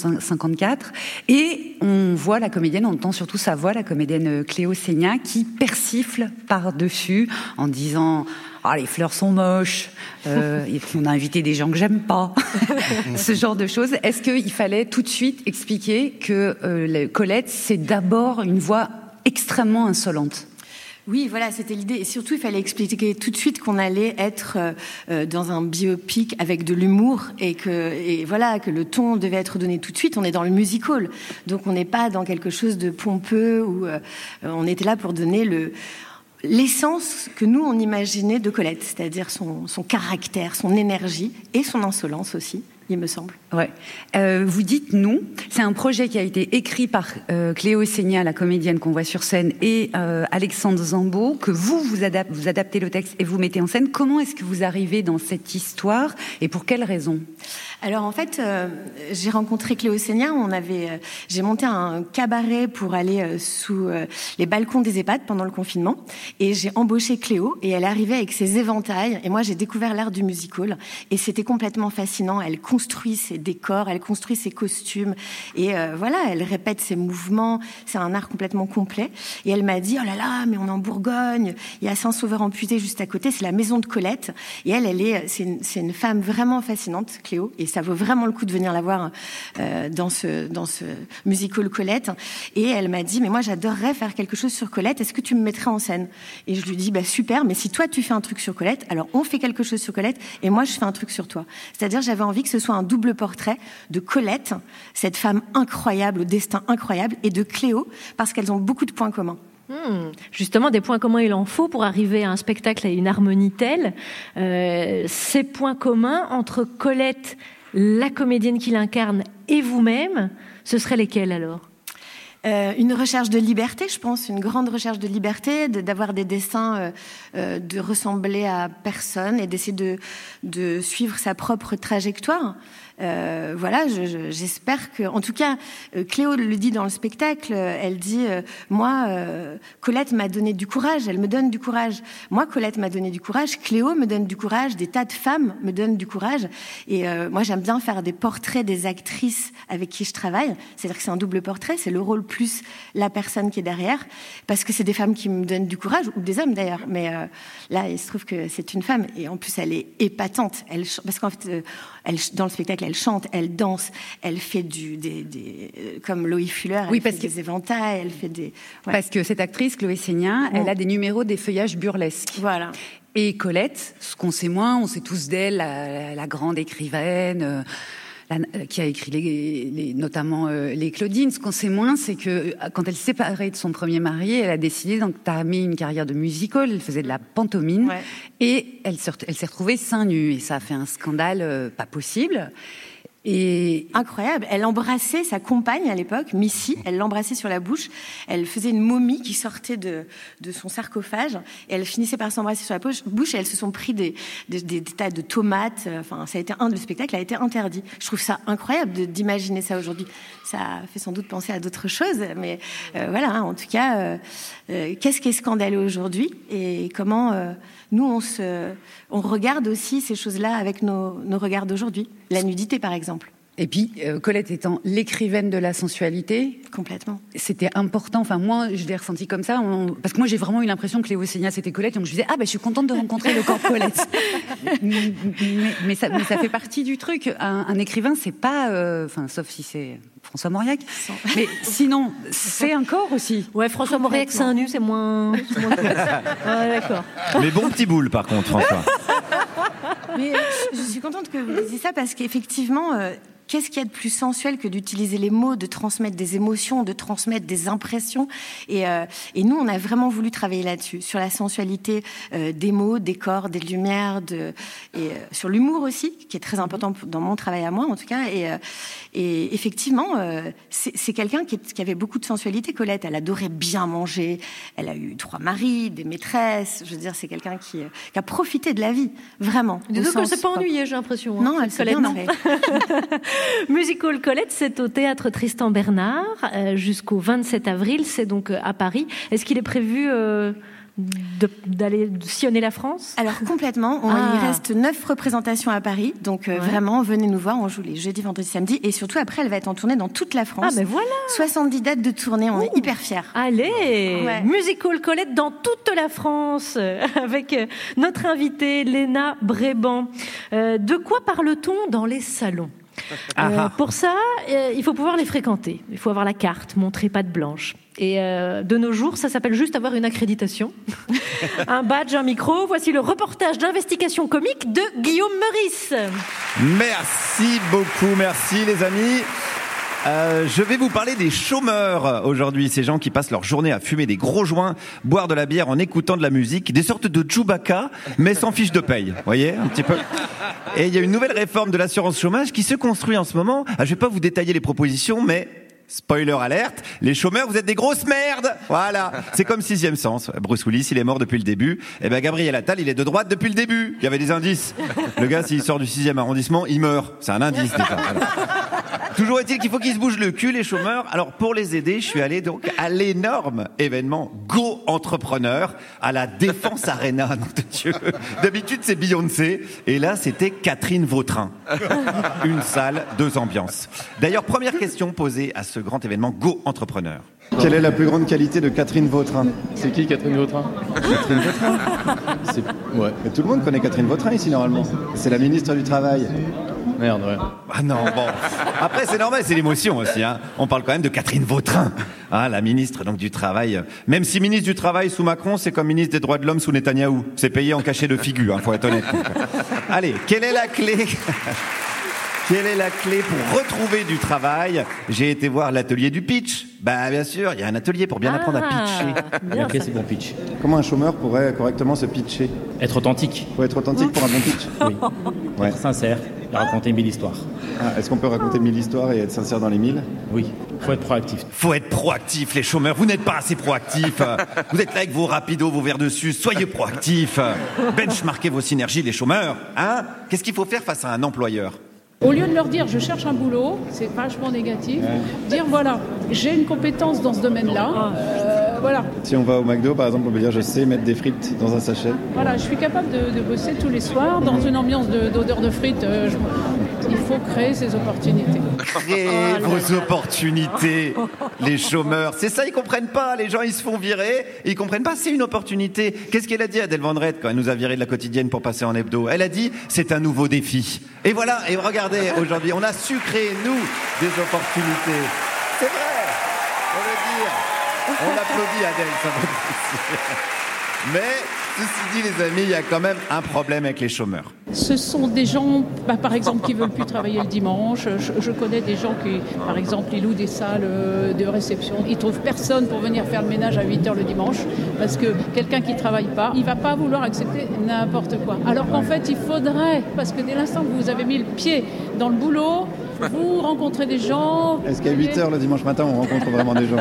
[SPEAKER 7] 1954. Et on voit la comédienne, on entend surtout sa voix, la comédienne Cléo Seigna, qui persifle par-dessus en disant... Ah, les fleurs sont moches, on a invité des gens que j'aime pas, ce genre de choses. Est-ce qu'il fallait tout de suite expliquer que Colette, c'est d'abord une voix extrêmement insolente ?
[SPEAKER 20] Oui, voilà, c'était l'idée. Et surtout, il fallait expliquer tout de suite qu'on allait être dans un biopic avec de l'humour et que le ton devait être donné tout de suite. On est dans le musical, donc on n'est pas dans quelque chose de pompeux où on était là pour donner l'essence que nous, on imaginait de Colette, c'est-à-dire son caractère, son énergie et son insolence aussi, il me semble.
[SPEAKER 7] Ouais. Vous dites nous, c'est un projet qui a été écrit par Cléo Seigna, la comédienne qu'on voit sur scène, et Alexandre Zambo, que vous adaptez le texte et vous mettez en scène. Comment est-ce que vous arrivez dans cette histoire et pour quelles raisons ?
[SPEAKER 20] Alors en fait, j'ai rencontré Cléo Seigna, j'ai monté un cabaret pour aller sous les balcons des EHPAD pendant le confinement et j'ai embauché Cléo et elle arrivait avec ses éventails et moi j'ai découvert l'art du musical et c'était complètement fascinant. Elle construit ses décors, elle construit ses costumes et elle répète ses mouvements, c'est un art complètement complet et elle m'a dit « Oh là là, mais on est en Bourgogne, il y a Saint-Sauveur amputé juste à côté, c'est la maison de Colette » et c'est une femme vraiment fascinante, Cléo, et ça vaut vraiment le coup de venir la voir dans ce musical Colette. Et elle m'a dit, mais moi j'adorerais faire quelque chose sur Colette, est-ce que tu me mettrais en scène ? Et je lui dis, super, mais si toi tu fais un truc sur Colette, alors on fait quelque chose sur Colette et moi je fais un truc sur toi. C'est-à-dire j'avais envie que ce soit un double portrait de Colette, cette femme incroyable, au destin incroyable, et de Cléo, parce qu'elles ont beaucoup de points communs.
[SPEAKER 21] Justement, des points communs, il en faut pour arriver à un spectacle à une harmonie telle. Ces points communs entre Colette, la comédienne qui l'incarne, et vous-même, ce seraient lesquels alors ?
[SPEAKER 20] Une recherche de liberté, je pense, une grande recherche de liberté, d'avoir des dessins, de ressembler à personne et d'essayer de suivre sa propre trajectoire. Voilà, j'espère que, en tout cas, Cléo le dit dans le spectacle, elle dit moi, Colette m'a donné du courage, elle me donne du courage. Moi, Colette m'a donné du courage, Cléo me donne du courage, des tas de femmes me donnent du courage. Et moi, j'aime bien faire des portraits des actrices avec qui je travaille. C'est-à-dire que c'est un double portrait, c'est le rôle plus la personne qui est derrière, parce que c'est des femmes qui me donnent du courage, ou des hommes d'ailleurs. Mais là, il se trouve que c'est une femme, et en plus, elle est épatante. Parce qu'en fait, dans le spectacle, elle chante, elle danse, elle fait comme Loïc Fuller, elle fait des éventails, elle fait des... Ouais.
[SPEAKER 7] Parce que cette actrice, Chloé Seignin, elle a des numéros des feuillages burlesques.
[SPEAKER 20] Voilà.
[SPEAKER 7] Et Colette, ce qu'on sait moins, on sait tous d'elle, la grande écrivaine... qui a écrit notamment les Claudines. Ce qu'on sait moins, c'est que quand elle s'est séparée de son premier mari, elle a décidé d'entamer une carrière de musical. Elle faisait de la pantomime et elle s'est retrouvée seins nus. Et ça a fait un scandale pas possible. Et
[SPEAKER 20] incroyable, elle embrassait sa compagne à l'époque, Missy, elle l'embrassait sur la bouche, elle faisait une momie qui sortait de son sarcophage, et elle finissait par s'embrasser sur la bouche, et elles se sont pris des tas de tomates, enfin, le spectacle a été interdit. Je trouve ça incroyable d'imaginer ça aujourd'hui. Ça fait sans doute penser à d'autres choses, mais voilà, en tout cas, qu'est-ce qui est scandaleux aujourd'hui, et comment nous, on regarde aussi ces choses-là avec nos regards d'aujourd'hui. La nudité, par exemple.
[SPEAKER 7] Et puis, Colette étant l'écrivaine de la sensualité...
[SPEAKER 20] Complètement.
[SPEAKER 7] C'était important. Enfin, moi, je l'ai ressenti comme ça. Parce que moi, j'ai vraiment eu l'impression que Cléo Seignin, c'était Colette. Donc, je disais, je suis contente de rencontrer le corps de Colette. mais ça fait partie du truc. Un écrivain, c'est pas... sauf si c'est... François Mauriac. Mais sinon, c'est un corps aussi.
[SPEAKER 21] Ouais, François Mauriac, seins nus, c'est moins d'accord.
[SPEAKER 14] Mais bon petit boule, par contre, François.
[SPEAKER 20] Mais je suis contente que vous disiez ça parce qu'effectivement, qu'est-ce qu'il y a de plus sensuel que d'utiliser les mots, de transmettre des émotions, de transmettre des impressions. Et nous, on a vraiment voulu travailler là-dessus, sur la sensualité des mots, des corps, des lumières, et sur l'humour aussi, qui est très important dans mon travail à moi, en tout cas. Et effectivement, c'est quelqu'un qui avait beaucoup de sensualité, Colette. Elle adorait bien manger. Elle a eu 3 maris, des maîtresses. Je veux dire, c'est quelqu'un qui a profité de la vie, vraiment.
[SPEAKER 21] Donc, elle ne s'est pas ennuyée, j'ai l'impression.
[SPEAKER 20] Non, elle s'est bien marrée.
[SPEAKER 21] Musical Colette, c'est au théâtre Tristan Bernard jusqu'au 27 avril. C'est donc à Paris. Est-ce qu'il est prévu d'aller sillonner la France?
[SPEAKER 20] Alors complètement, il reste 9 représentations à Paris, donc vraiment venez nous voir, on joue les jeudis, vendredis, samedis, et surtout après elle va être en tournée dans toute la France. 70 dates de tournée, on est hyper fiers.
[SPEAKER 21] Allez, Musical Colette dans toute la France, avec notre invitée Léna Bréban. De quoi parle-t-on dans les salons? Pour ça, il faut pouvoir les fréquenter. Il faut avoir la carte, montrer patte blanche. Et de nos jours, ça s'appelle juste avoir une accréditation. Un badge, un micro. Voici le reportage d'investigation comique de Guillaume Meurice.
[SPEAKER 14] Merci beaucoup, merci les amis. Je vais vous parler des chômeurs aujourd'hui, ces gens qui passent leur journée à fumer des gros joints, boire de la bière en écoutant de la musique, des sortes de Chewbacca, mais sans fiche de paye, voyez, un petit peu. Et il y a une nouvelle réforme de l'assurance chômage qui se construit en ce moment. Je vais pas vous détailler les propositions, mais... Spoiler alerte, les chômeurs, vous êtes des grosses merdes. Voilà, c'est comme Sixième Sens. Bruce Willis, il est mort depuis le début. Et Gabriel Attal, il est de droite depuis le début. Il y avait des indices. Le gars, s'il sort du 6e arrondissement, il meurt. C'est un indice déjà. Voilà. Toujours est-il qu'il faut qu'ils se bougent le cul, les chômeurs. Alors pour les aider, je suis allé donc à l'énorme événement Go Entrepreneur à la Défense Arena. Non, de Dieu. D'habitude c'est Beyoncé et là c'était Catherine Vautrin. Une salle, 2 ambiances. D'ailleurs, première question posée à ce grand événement Go Entrepreneur.
[SPEAKER 22] Quelle est la plus grande qualité de Catherine Vautrin?
[SPEAKER 23] C'est qui Catherine Vautrin?
[SPEAKER 22] Catherine Vautrin.
[SPEAKER 23] Ouais.
[SPEAKER 22] Mais tout le monde connaît Catherine Vautrin ici normalement. C'est la ministre du Travail.
[SPEAKER 23] Merde, ouais.
[SPEAKER 14] Ah non, bon. Après, c'est normal, c'est l'émotion aussi. Hein. On parle quand même de Catherine Vautrin, la ministre donc du Travail. Même si ministre du Travail sous Macron, c'est comme ministre des Droits de l'Homme sous Netanyahou. C'est payé en cachet de figure, faut être honnête. Allez, quelle est la clé Quelle est la clé pour retrouver du travail? J'ai été voir l'atelier du pitch. Bah bien sûr, il y a un atelier pour bien apprendre à pitcher.
[SPEAKER 23] La clé, c'est bon pitch. Comment un chômeur pourrait correctement se pitcher? Être authentique. Faut être authentique pour un bon pitch. Oui. Ouais. Être sincère et raconter 1000 histoires. Ah, est-ce qu'on peut raconter 1000 histoires et être sincère dans les 1000? Oui. Faut être proactif.
[SPEAKER 14] Faut être proactif, les chômeurs. Vous n'êtes pas assez proactifs. Vous êtes là avec vos rapidos, vos verres dessus. Soyez proactifs. Benchmarkez vos synergies, les chômeurs. Hein? Qu'est-ce qu'il faut faire face à un employeur?
[SPEAKER 1] Au lieu de leur dire je cherche un boulot, c'est vachement négatif. Dire voilà, j'ai une compétence dans ce domaine-là. Voilà.
[SPEAKER 23] Si on va au McDo, par exemple, on peut dire je sais mettre des frites dans un sachet.
[SPEAKER 1] Voilà, je suis capable de bosser tous les soirs dans une ambiance d'odeur de frites. Il faut créer ces opportunités.
[SPEAKER 14] Créez vos opportunités, les chômeurs. C'est ça, ils comprennent pas. Les gens, ils se font virer. Ils comprennent pas, c'est une opportunité. Qu'est-ce qu'elle a dit, Adèle Vendrette, quand elle nous a viré de la quotidienne pour passer en hebdo? Elle a dit, c'est un nouveau défi. Et voilà, et regardez, aujourd'hui, on a su créer, nous, des opportunités. C'est vrai, on veut dire. On applaudit Adèle, ça va être. Mais, ceci dit, les amis, il y a quand même un problème avec les chômeurs.
[SPEAKER 1] Ce sont des gens, par exemple, qui ne veulent plus travailler le dimanche. Je connais des gens qui, par exemple, ils louent des salles de réception. Ils ne trouvent personne pour venir faire le ménage à 8h le dimanche parce que quelqu'un qui ne travaille pas, il ne va pas vouloir accepter n'importe quoi. Alors qu'en fait, il faudrait, parce que dès l'instant que vous avez mis le pied dans le boulot, vous rencontrez des gens.
[SPEAKER 23] Est-ce qu'à 8h le dimanche matin, on rencontre vraiment des gens?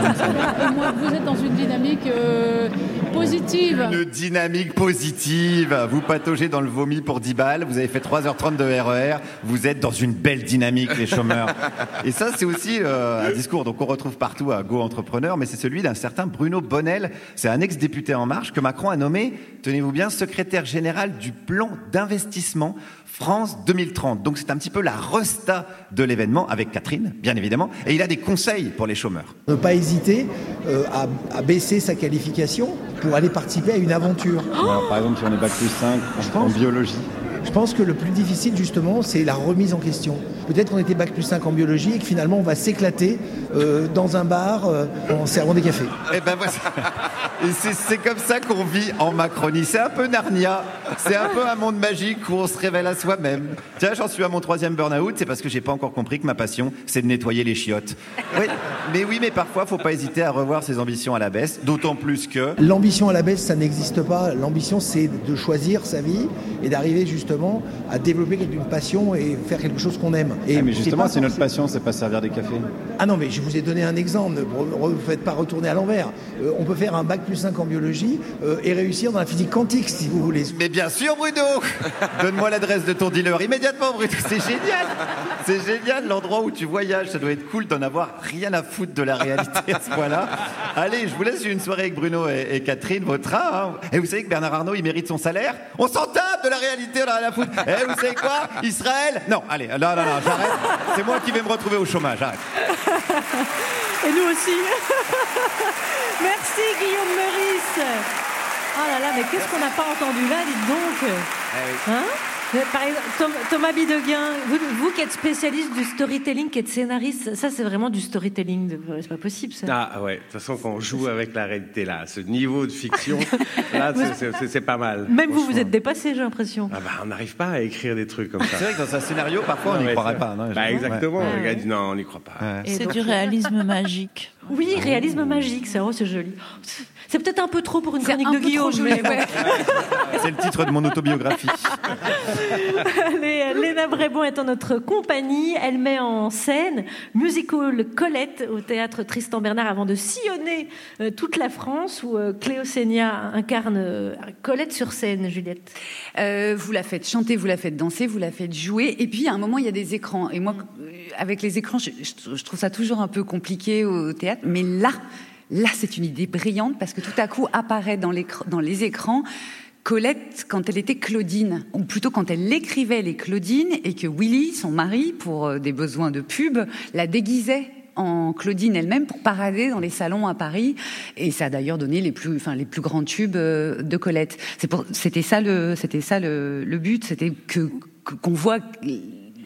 [SPEAKER 1] Et moi, vous êtes dans une dynamique positive.
[SPEAKER 14] Une dynamique positive. Vous pataugez dans le vomi pour 10 balles, vous avez fait 3h30 de RER, vous êtes dans une belle dynamique, les chômeurs. Et ça, c'est aussi un discours donc on retrouve partout à Go Entrepreneur, mais c'est celui d'un certain Bruno Bonnell. C'est un ex-député En Marche que Macron a nommé, tenez-vous bien, secrétaire général du plan d'investissement France 2030. Donc c'est un petit peu la resta de l'événement, avec Catherine, bien évidemment. Et il a des conseils pour les chômeurs.
[SPEAKER 4] Ne pas hésiter à baisser sa qualification pour aller participer à une aventure.
[SPEAKER 23] Alors, par exemple, si on est bac plus 5 en biologie.
[SPEAKER 4] Je pense que le plus difficile, justement, c'est la remise en question. Peut-être qu'on était bac plus 5 en biologie et que finalement, on va s'éclater dans un bar en servant des cafés.
[SPEAKER 14] Et ben voilà. Et c'est comme ça qu'on vit en Macronie. C'est un peu Narnia. C'est un peu un monde magique où on se révèle à soi-même. Tiens, j'en suis à mon 3e burn-out. C'est parce que j'ai pas encore compris que ma passion, c'est de nettoyer les chiottes. Oui, mais parfois, faut pas hésiter à revoir ses ambitions à la baisse. D'autant plus que...
[SPEAKER 4] L'ambition à la baisse, ça n'existe pas. L'ambition, c'est de choisir sa vie et d'arriver justement à développer une passion et faire quelque chose qu'on aime. Et
[SPEAKER 23] mais justement, c'est notre passion, c'est pas servir des cafés.
[SPEAKER 4] Ah non, mais je vous ai donné un exemple. Ne faites pas retourner à l'envers. On peut faire un bac plus 5 en biologie et réussir dans la physique quantique, si vous voulez.
[SPEAKER 14] Mais bien sûr, Bruno. Donne-moi l'adresse de ton dealer immédiatement, Bruno. C'est génial. C'est génial, l'endroit où tu voyages. Ça doit être cool d'en avoir rien à foutre de la réalité à ce point-là. Allez, je vous laisse une soirée avec Bruno et Catherine, votre train. Hein. Et vous savez que Bernard Arnault, il mérite son salaire. On s'en tape de la réalité, on a rien à foutre. Et vous savez quoi? Israël? Non, allez, non, j'arrête. C'est moi qui vais me retrouver au chômage, j'arrête.
[SPEAKER 21] Et nous aussi. Merci Guillaume Meurice. Oh là là, mais qu'est-ce qu'on n'a pas entendu là, dites donc. Hein? Par exemple, Thomas Bideguin, vous qui êtes spécialiste du storytelling, qui êtes scénariste, ça c'est vraiment du storytelling, c'est pas possible ça.
[SPEAKER 16] Ah ouais, de toute façon quand on joue avec la réalité là, ce niveau de fiction, là c'est pas mal.
[SPEAKER 21] Même vous êtes dépassé, j'ai l'impression.
[SPEAKER 16] Ah bah on n'arrive pas à écrire des trucs comme ça.
[SPEAKER 14] C'est vrai que dans un scénario, parfois on n'y croirait pas. Non,
[SPEAKER 16] exactement, le gars dit non, on n'y croit pas.
[SPEAKER 8] C'est du réalisme magique.
[SPEAKER 21] Oui, réalisme magique, c'est joli. C'est peut-être un peu trop pour une chronique de Guillaume. Mais ouais.
[SPEAKER 14] C'est le titre de mon autobiographie.
[SPEAKER 21] Léna Brébon est en notre compagnie. Elle met en scène Musical Colette au théâtre Tristan Bernard avant de sillonner toute la France où Cléo Senia incarne Colette sur scène, Juliette.
[SPEAKER 7] Vous la faites chanter, vous la faites danser, vous la faites jouer. Et puis à un moment, il y a des écrans. Et moi, avec les écrans, je trouve ça toujours un peu compliqué au théâtre. Mais là, c'est une idée brillante parce que tout à coup apparaît dans les écrans Colette quand elle était Claudine, ou plutôt quand elle écrivait les Claudines et que Willy, son mari, pour des besoins de pub, la déguisait en Claudine elle-même pour parader dans les salons à Paris. Et ça a d'ailleurs donné les plus grands tubes de Colette. C'était ça le but, c'était qu'on voit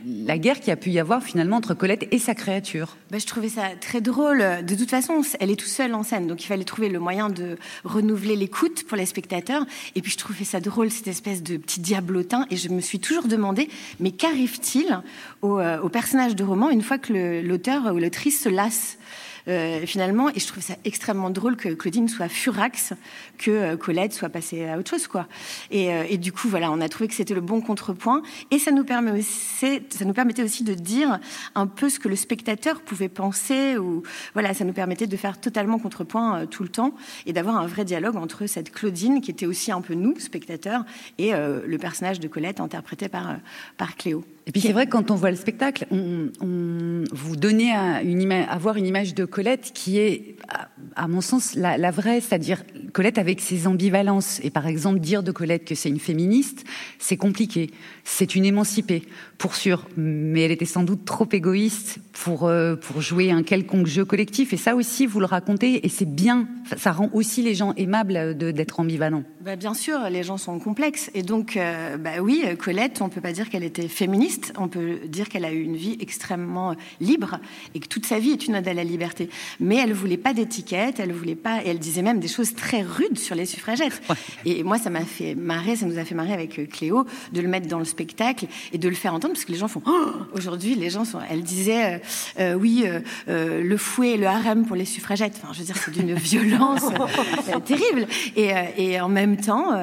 [SPEAKER 7] la guerre qu'il y a pu y avoir finalement entre Colette et sa créature.
[SPEAKER 20] Je trouvais ça très drôle. De toute façon, elle est toute seule en scène, donc il fallait trouver le moyen de renouveler l'écoute pour les spectateurs. Et puis je trouvais ça drôle, cette espèce de petit diablotin. Et je me suis toujours demandé, mais qu'arrive-t-il au personnage de roman une fois que l'auteur ou l'autrice se lasse finalement, et je trouve ça extrêmement drôle que Claudine soit furax, que Colette soit passée à autre chose, quoi. Et du coup, voilà, on a trouvé que c'était le bon contrepoint, et ça nous permettait aussi de dire un peu ce que le spectateur pouvait penser, ou voilà, ça nous permettait de faire totalement contrepoint tout le temps, et d'avoir un vrai dialogue entre cette Claudine, qui était aussi un peu nous, spectateurs, et le personnage de Colette interprété par Cléo.
[SPEAKER 7] Et puis c'est vrai que quand on voit le spectacle, vous donnez avoir une image de Colette qui est, à mon sens, la vraie, c'est-à-dire Colette avec ses ambivalences. Et par exemple, dire de Colette que c'est une féministe, c'est compliqué. C'est une émancipée, pour sûr. Mais elle était sans doute trop égoïste pour jouer un quelconque jeu collectif. Et ça aussi, vous le racontez, et c'est bien. Ça rend aussi les gens aimables d'être ambivalents.
[SPEAKER 20] Bien sûr, les gens sont complexes. Et donc, oui, Colette, on peut pas dire qu'elle était féministe. On peut dire qu'elle a eu une vie extrêmement libre et que toute sa vie est une ode à la liberté. Mais elle voulait pas d'étiquette, elle voulait pas, et elle disait même des choses très rudes sur les suffragettes. Ouais. Et moi, ça nous a fait marrer avec Cléo de le mettre dans le spectacle et de le faire entendre, parce que les gens font aujourd'hui, les gens sont. Elle disait le fouet, le harem pour les suffragettes. Enfin, je veux dire, c'est d'une violence terrible. Et en même temps,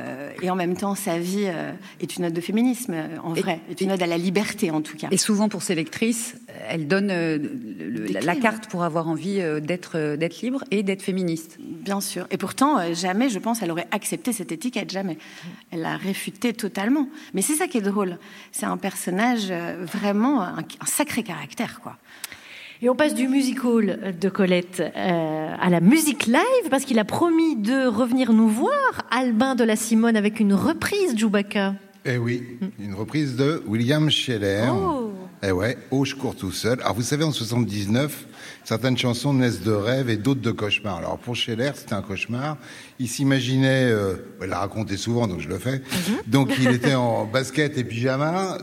[SPEAKER 20] sa vie est une ode de féminisme en vrai, est une ode à la liberté en tout cas.
[SPEAKER 7] Et souvent pour ses lectrices, elle donne la carte pour avoir envie d'être libre et d'être féministe.
[SPEAKER 20] Bien sûr. Et pourtant, jamais, je pense, elle aurait accepté cette étiquette, jamais. Elle l'a réfutée totalement. Mais c'est ça qui est drôle. C'est un personnage vraiment un sacré caractère, quoi.
[SPEAKER 21] Et on passe du musical de Colette à la musique live, parce qu'il a promis de revenir nous voir, Albin de la Simone, avec une reprise, Djoubaka.
[SPEAKER 10] Eh oui, une reprise de William Scheller. Oh. Eh ouais, Oh, je cours tout seul. Alors vous savez, en 79, certaines chansons naissent de rêves et d'autres de cauchemars. Alors pour Scheller, c'était un cauchemar. Il s'imaginait, il l'a raconté souvent, donc je le fais. Donc il était en basket et pyjama,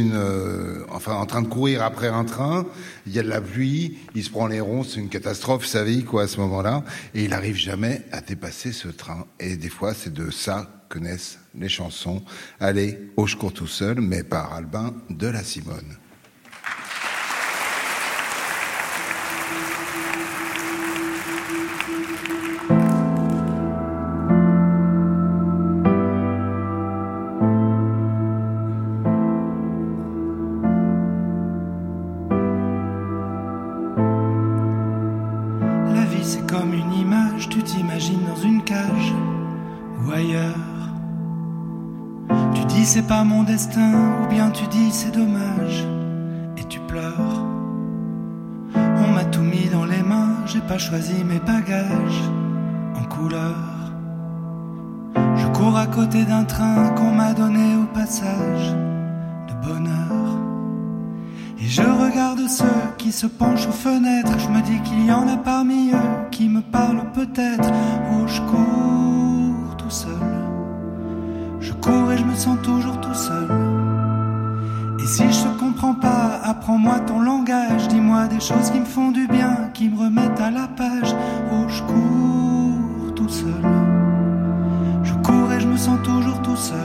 [SPEAKER 10] en train de courir après un train. Il y a de la pluie, il se prend les ronds, c'est une catastrophe sa vie, quoi, à ce moment-là. Et il n'arrive jamais à dépasser ce train. Et des fois, c'est de ça que naissent les chansons. Allez, Oh, je cours tout seul, mais par Albin de la Simone.
[SPEAKER 5] La vie, c'est comme une image, tu t'imagines dans une cage ou ailleurs. Tu dis c'est pas mon destin, ou bien tu dis c'est dommage, et tu pleures. On m'a tout mis dans les mains, j'ai pas choisi mes bagages en couleur. Je cours à côté d'un train qu'on m'a donné au passage de bonheur. Et je regarde ceux qui se penchent aux fenêtres, je me dis qu'il y en a parmi eux qui me parlent peut-être. Oh, je cours tout seul. Je cours et je me sens toujours tout seul. Et si je te comprends pas, apprends-moi ton langage. Dis-moi des choses qui me font du bien, qui me remettent à la page. Oh, je cours tout seul. Je cours et je me sens toujours tout seul.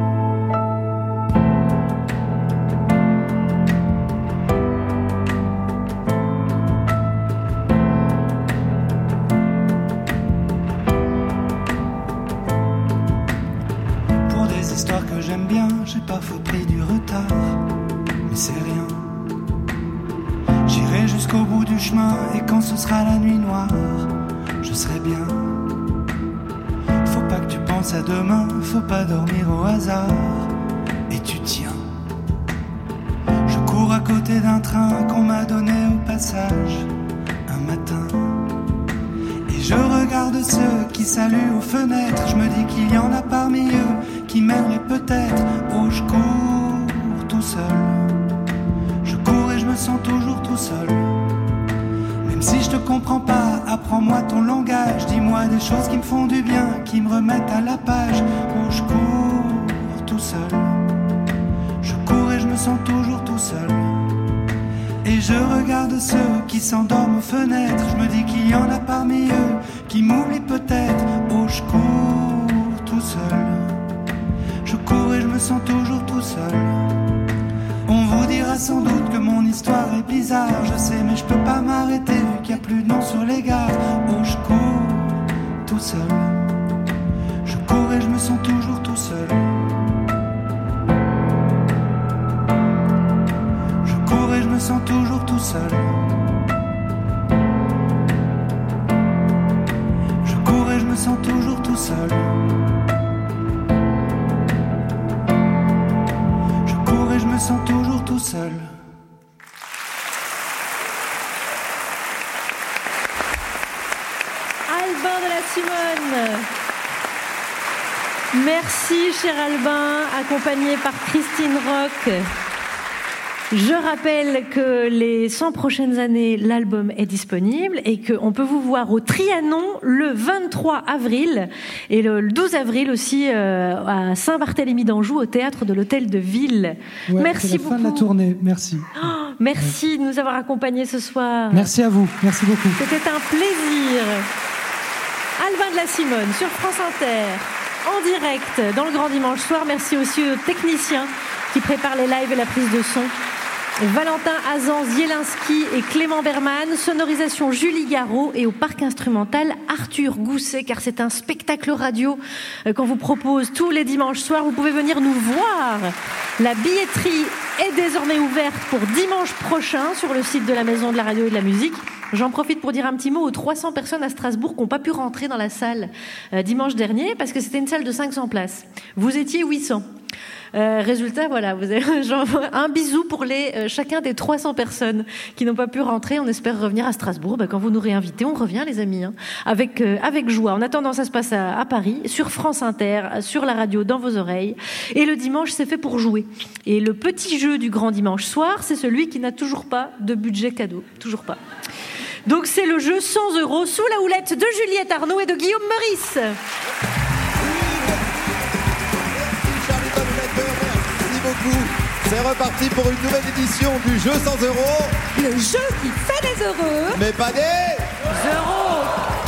[SPEAKER 5] J'aime bien, j'ai parfois pris du retard, mais c'est rien. J'irai jusqu'au bout du chemin et quand ce sera la nuit noire, je serai bien. Faut pas que tu penses à demain, faut pas dormir au hasard, et tu tiens. Je cours à côté d'un train qu'on m'a donné au passage un matin. Et je regarde ceux qui saluent aux fenêtres, je me dis qu'il y en a parmi eux qui m'aimerait peut-être. Oh, je cours tout seul. Je cours et je me sens toujours tout seul. Même si je te comprends pas, apprends-moi ton langage. Dis-moi des choses qui me font du bien, qui me remettent à la page. Oh, je cours tout seul. Je cours et je me sens sens toujours tout seul. Et je regarde ceux qui s'endorment aux fenêtres. Je me dis qu'il y en a parmi eux qui m'oublient peut-être. Oh, je cours tout seul. Je cours et je me sens toujours tout seul. On vous dira sans doute que mon histoire est bizarre. Je sais mais je peux pas m'arrêter vu qu'il n'y a plus de nom sur les gares. Oh, je cours tout seul. Je cours et je me sens toujours tout seul. Je cours et je me sens toujours tout seul. Je cours et je me sens toujours tout seul. Je cours et je me sens toujours tout seul.
[SPEAKER 21] Albin de la Simone. Merci, cher Albin, accompagné par Christine Roch. Je rappelle que les 100 prochaines années, l'album est disponible et qu'on peut vous voir au Trianon le 23 avril et le 12 avril aussi à Saint-Barthélemy d'Anjou au théâtre de l'Hôtel de Ville.
[SPEAKER 11] Ouais,
[SPEAKER 21] merci beaucoup.
[SPEAKER 11] C'est la fin de la tournée, merci.
[SPEAKER 21] Oh, merci de nous avoir accompagnés ce soir.
[SPEAKER 11] Merci à vous, merci beaucoup.
[SPEAKER 21] C'était un plaisir. Albin de la Simone sur France Inter, en direct dans le Grand Dimanche Soir. Merci aussi aux techniciens qui préparent les lives et la prise de son. Valentin Azan, Zielinski et Clément Berman, sonorisation Julie Garraud et au parc instrumental Arthur Gousset, car c'est un spectacle radio qu'on vous propose tous les dimanches soirs. Vous pouvez venir nous voir. La billetterie est désormais ouverte pour dimanche prochain sur le site de la Maison de la Radio et de la Musique. J'en profite pour dire un petit mot aux 300 personnes à Strasbourg qui n'ont pas pu rentrer dans la salle dimanche dernier parce que c'était une salle de 500 places. Vous étiez 800. Résultat, voilà, vous avez un bisou pour chacun des 300 personnes qui n'ont pas pu rentrer. On espère revenir à Strasbourg. Quand vous nous réinvitez, on revient, les amis, hein, avec joie. En attendant, ça se passe à Paris, sur France Inter, sur la radio, dans vos oreilles. Et le dimanche, c'est fait pour jouer. Et le petit jeu du Grand Dimanche Soir, c'est celui qui n'a toujours pas de budget cadeau. Toujours pas. Donc c'est le jeu 100 € sous la houlette de Juliette Arnaud et de Guillaume Meurice.
[SPEAKER 14] Merci beaucoup. C'est reparti pour une nouvelle édition du jeu 100 €.
[SPEAKER 12] Le jeu qui fait des heureux.
[SPEAKER 14] Mais pas des
[SPEAKER 12] euros.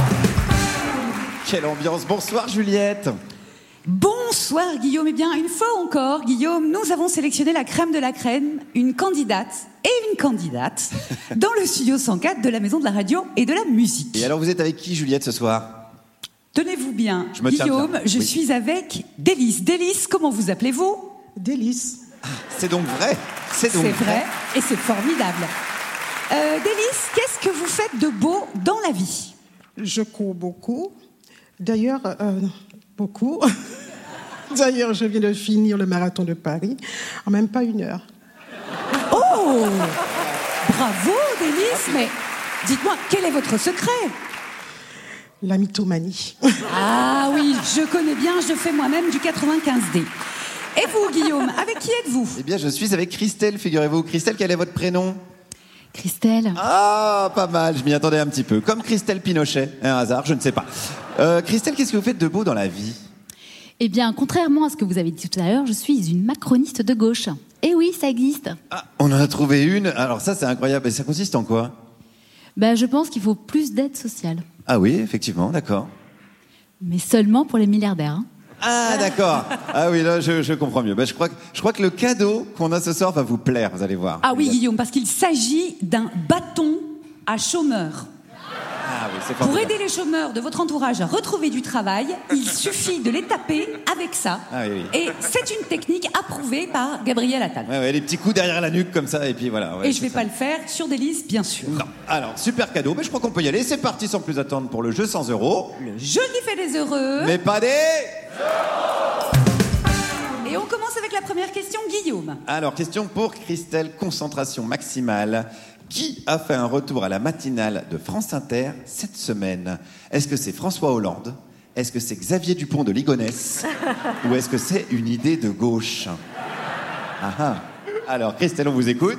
[SPEAKER 14] Quelle ambiance. Bonsoir Juliette.
[SPEAKER 12] Bonsoir Guillaume. Eh bien, une fois encore, Guillaume, nous avons sélectionné la crème de la crème, une candidate et une candidate dans le studio 104 de la Maison de la Radio et de la Musique.
[SPEAKER 14] Et alors vous êtes avec qui Juliette ce soir?
[SPEAKER 12] Tenez-vous bien,
[SPEAKER 14] Je me tiens
[SPEAKER 12] Guillaume,
[SPEAKER 14] bien.
[SPEAKER 12] je
[SPEAKER 14] Oui.
[SPEAKER 12] suis avec Délice. Délice, comment vous appelez-vous?
[SPEAKER 11] Délice.
[SPEAKER 14] C'est donc vrai. C'est donc
[SPEAKER 12] C'est vrai et c'est formidable. Délice, qu'est-ce que vous faites de beau dans la vie?
[SPEAKER 13] Je cours beaucoup. D'ailleurs, beaucoup. D'ailleurs, je viens de finir le marathon de Paris en même pas 1 heure.
[SPEAKER 12] Oh! Bravo, Délice, mais dites-moi, quel est votre secret?
[SPEAKER 13] La mythomanie.
[SPEAKER 12] Ah oui, je connais bien, je fais moi-même du 95D. Et vous, Guillaume, avec qui êtes-vous?
[SPEAKER 14] Eh bien, je suis avec Christelle, figurez-vous. Christelle, quel est votre prénom?
[SPEAKER 12] Christelle.
[SPEAKER 14] Ah, pas mal, je m'y attendais un petit peu. Comme Christelle Pinochet, un hasard, je ne sais pas. Christelle, qu'est-ce que vous faites de beau dans la vie?
[SPEAKER 24] Eh bien, contrairement à ce que vous avez dit tout à l'heure, je suis une macroniste de gauche. Eh oui, ça existe.
[SPEAKER 14] Ah, on en a trouvé une. Alors ça, c'est incroyable. Et ça consiste en quoi?
[SPEAKER 24] Ben, je pense qu'il faut plus d'aide sociale.
[SPEAKER 14] Ah oui, effectivement, d'accord.
[SPEAKER 24] Mais seulement pour les milliardaires. Hein.
[SPEAKER 14] Ah, d'accord. Ah oui, là, je comprends mieux. Ben, je crois que le cadeau qu'on a ce soir va vous plaire, vous allez voir.
[SPEAKER 12] Ah oui, Guillaume, parce qu'il s'agit d'un bâton à chômeurs.
[SPEAKER 14] Ah oui, c'est
[SPEAKER 12] Pour
[SPEAKER 14] formidable.
[SPEAKER 12] aider les chômeurs de votre entourage à retrouver du travail, il suffit de les taper avec ça.
[SPEAKER 14] Ah oui, oui.
[SPEAKER 12] Et c'est une technique approuvée par Gabriel Attal.
[SPEAKER 14] Ouais, ouais, les petits coups derrière la nuque comme ça, et puis voilà. Ouais,
[SPEAKER 12] Et je vais pas le faire sur Délice, bien sûr.
[SPEAKER 14] Non. Alors, super cadeau, mais je crois qu'on peut y aller. C'est parti sans plus attendre pour le jeu 100 €.
[SPEAKER 12] Le jeu qui fait des heureux.
[SPEAKER 14] Mais pas des...
[SPEAKER 12] Et on commence avec la première question, Guillaume.
[SPEAKER 14] Alors, question pour Christelle, concentration maximale. Qui a fait un retour à la matinale de France Inter cette semaine? Est-ce que c'est François Hollande? Est-ce que c'est Xavier Dupont de Ligonnès? Ou est-ce que c'est une idée de gauche? Ah ah. Alors, Christelle, on vous écoute.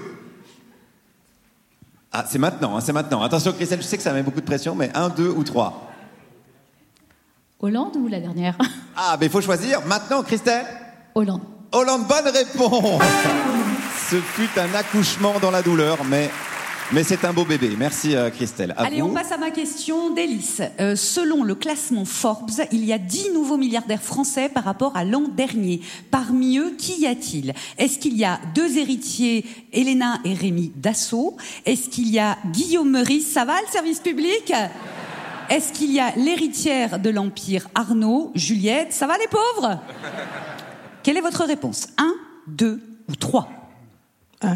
[SPEAKER 14] Ah, c'est maintenant, hein, c'est maintenant. Attention, Christelle, je sais que ça met beaucoup de pression, mais 1, 2 ou 3.
[SPEAKER 24] Hollande ou la dernière?
[SPEAKER 14] Ah, mais il faut choisir. Maintenant, Christelle?
[SPEAKER 24] Hollande.
[SPEAKER 14] Hollande, bonne réponse. Ce fut un accouchement dans la douleur, mais c'est un beau bébé. Merci Christelle. À
[SPEAKER 12] Allez,
[SPEAKER 14] vous.
[SPEAKER 12] on passe à ma question d'Hélice. Selon le classement Forbes, il y a 10 nouveaux milliardaires français par rapport à l'an dernier. Parmi eux, qui y a-t-il? Est-ce qu'il y a 2 héritiers, Elena et Rémi Dassault? Est-ce qu'il y a Guillaume Meurice? Ça va, le service public? Est-ce qu'il y a l'héritière de l'Empire, Arnaud, Juliette? Ça va, les pauvres? Quelle est votre réponse? 1, 2 ou 3?
[SPEAKER 13] 1.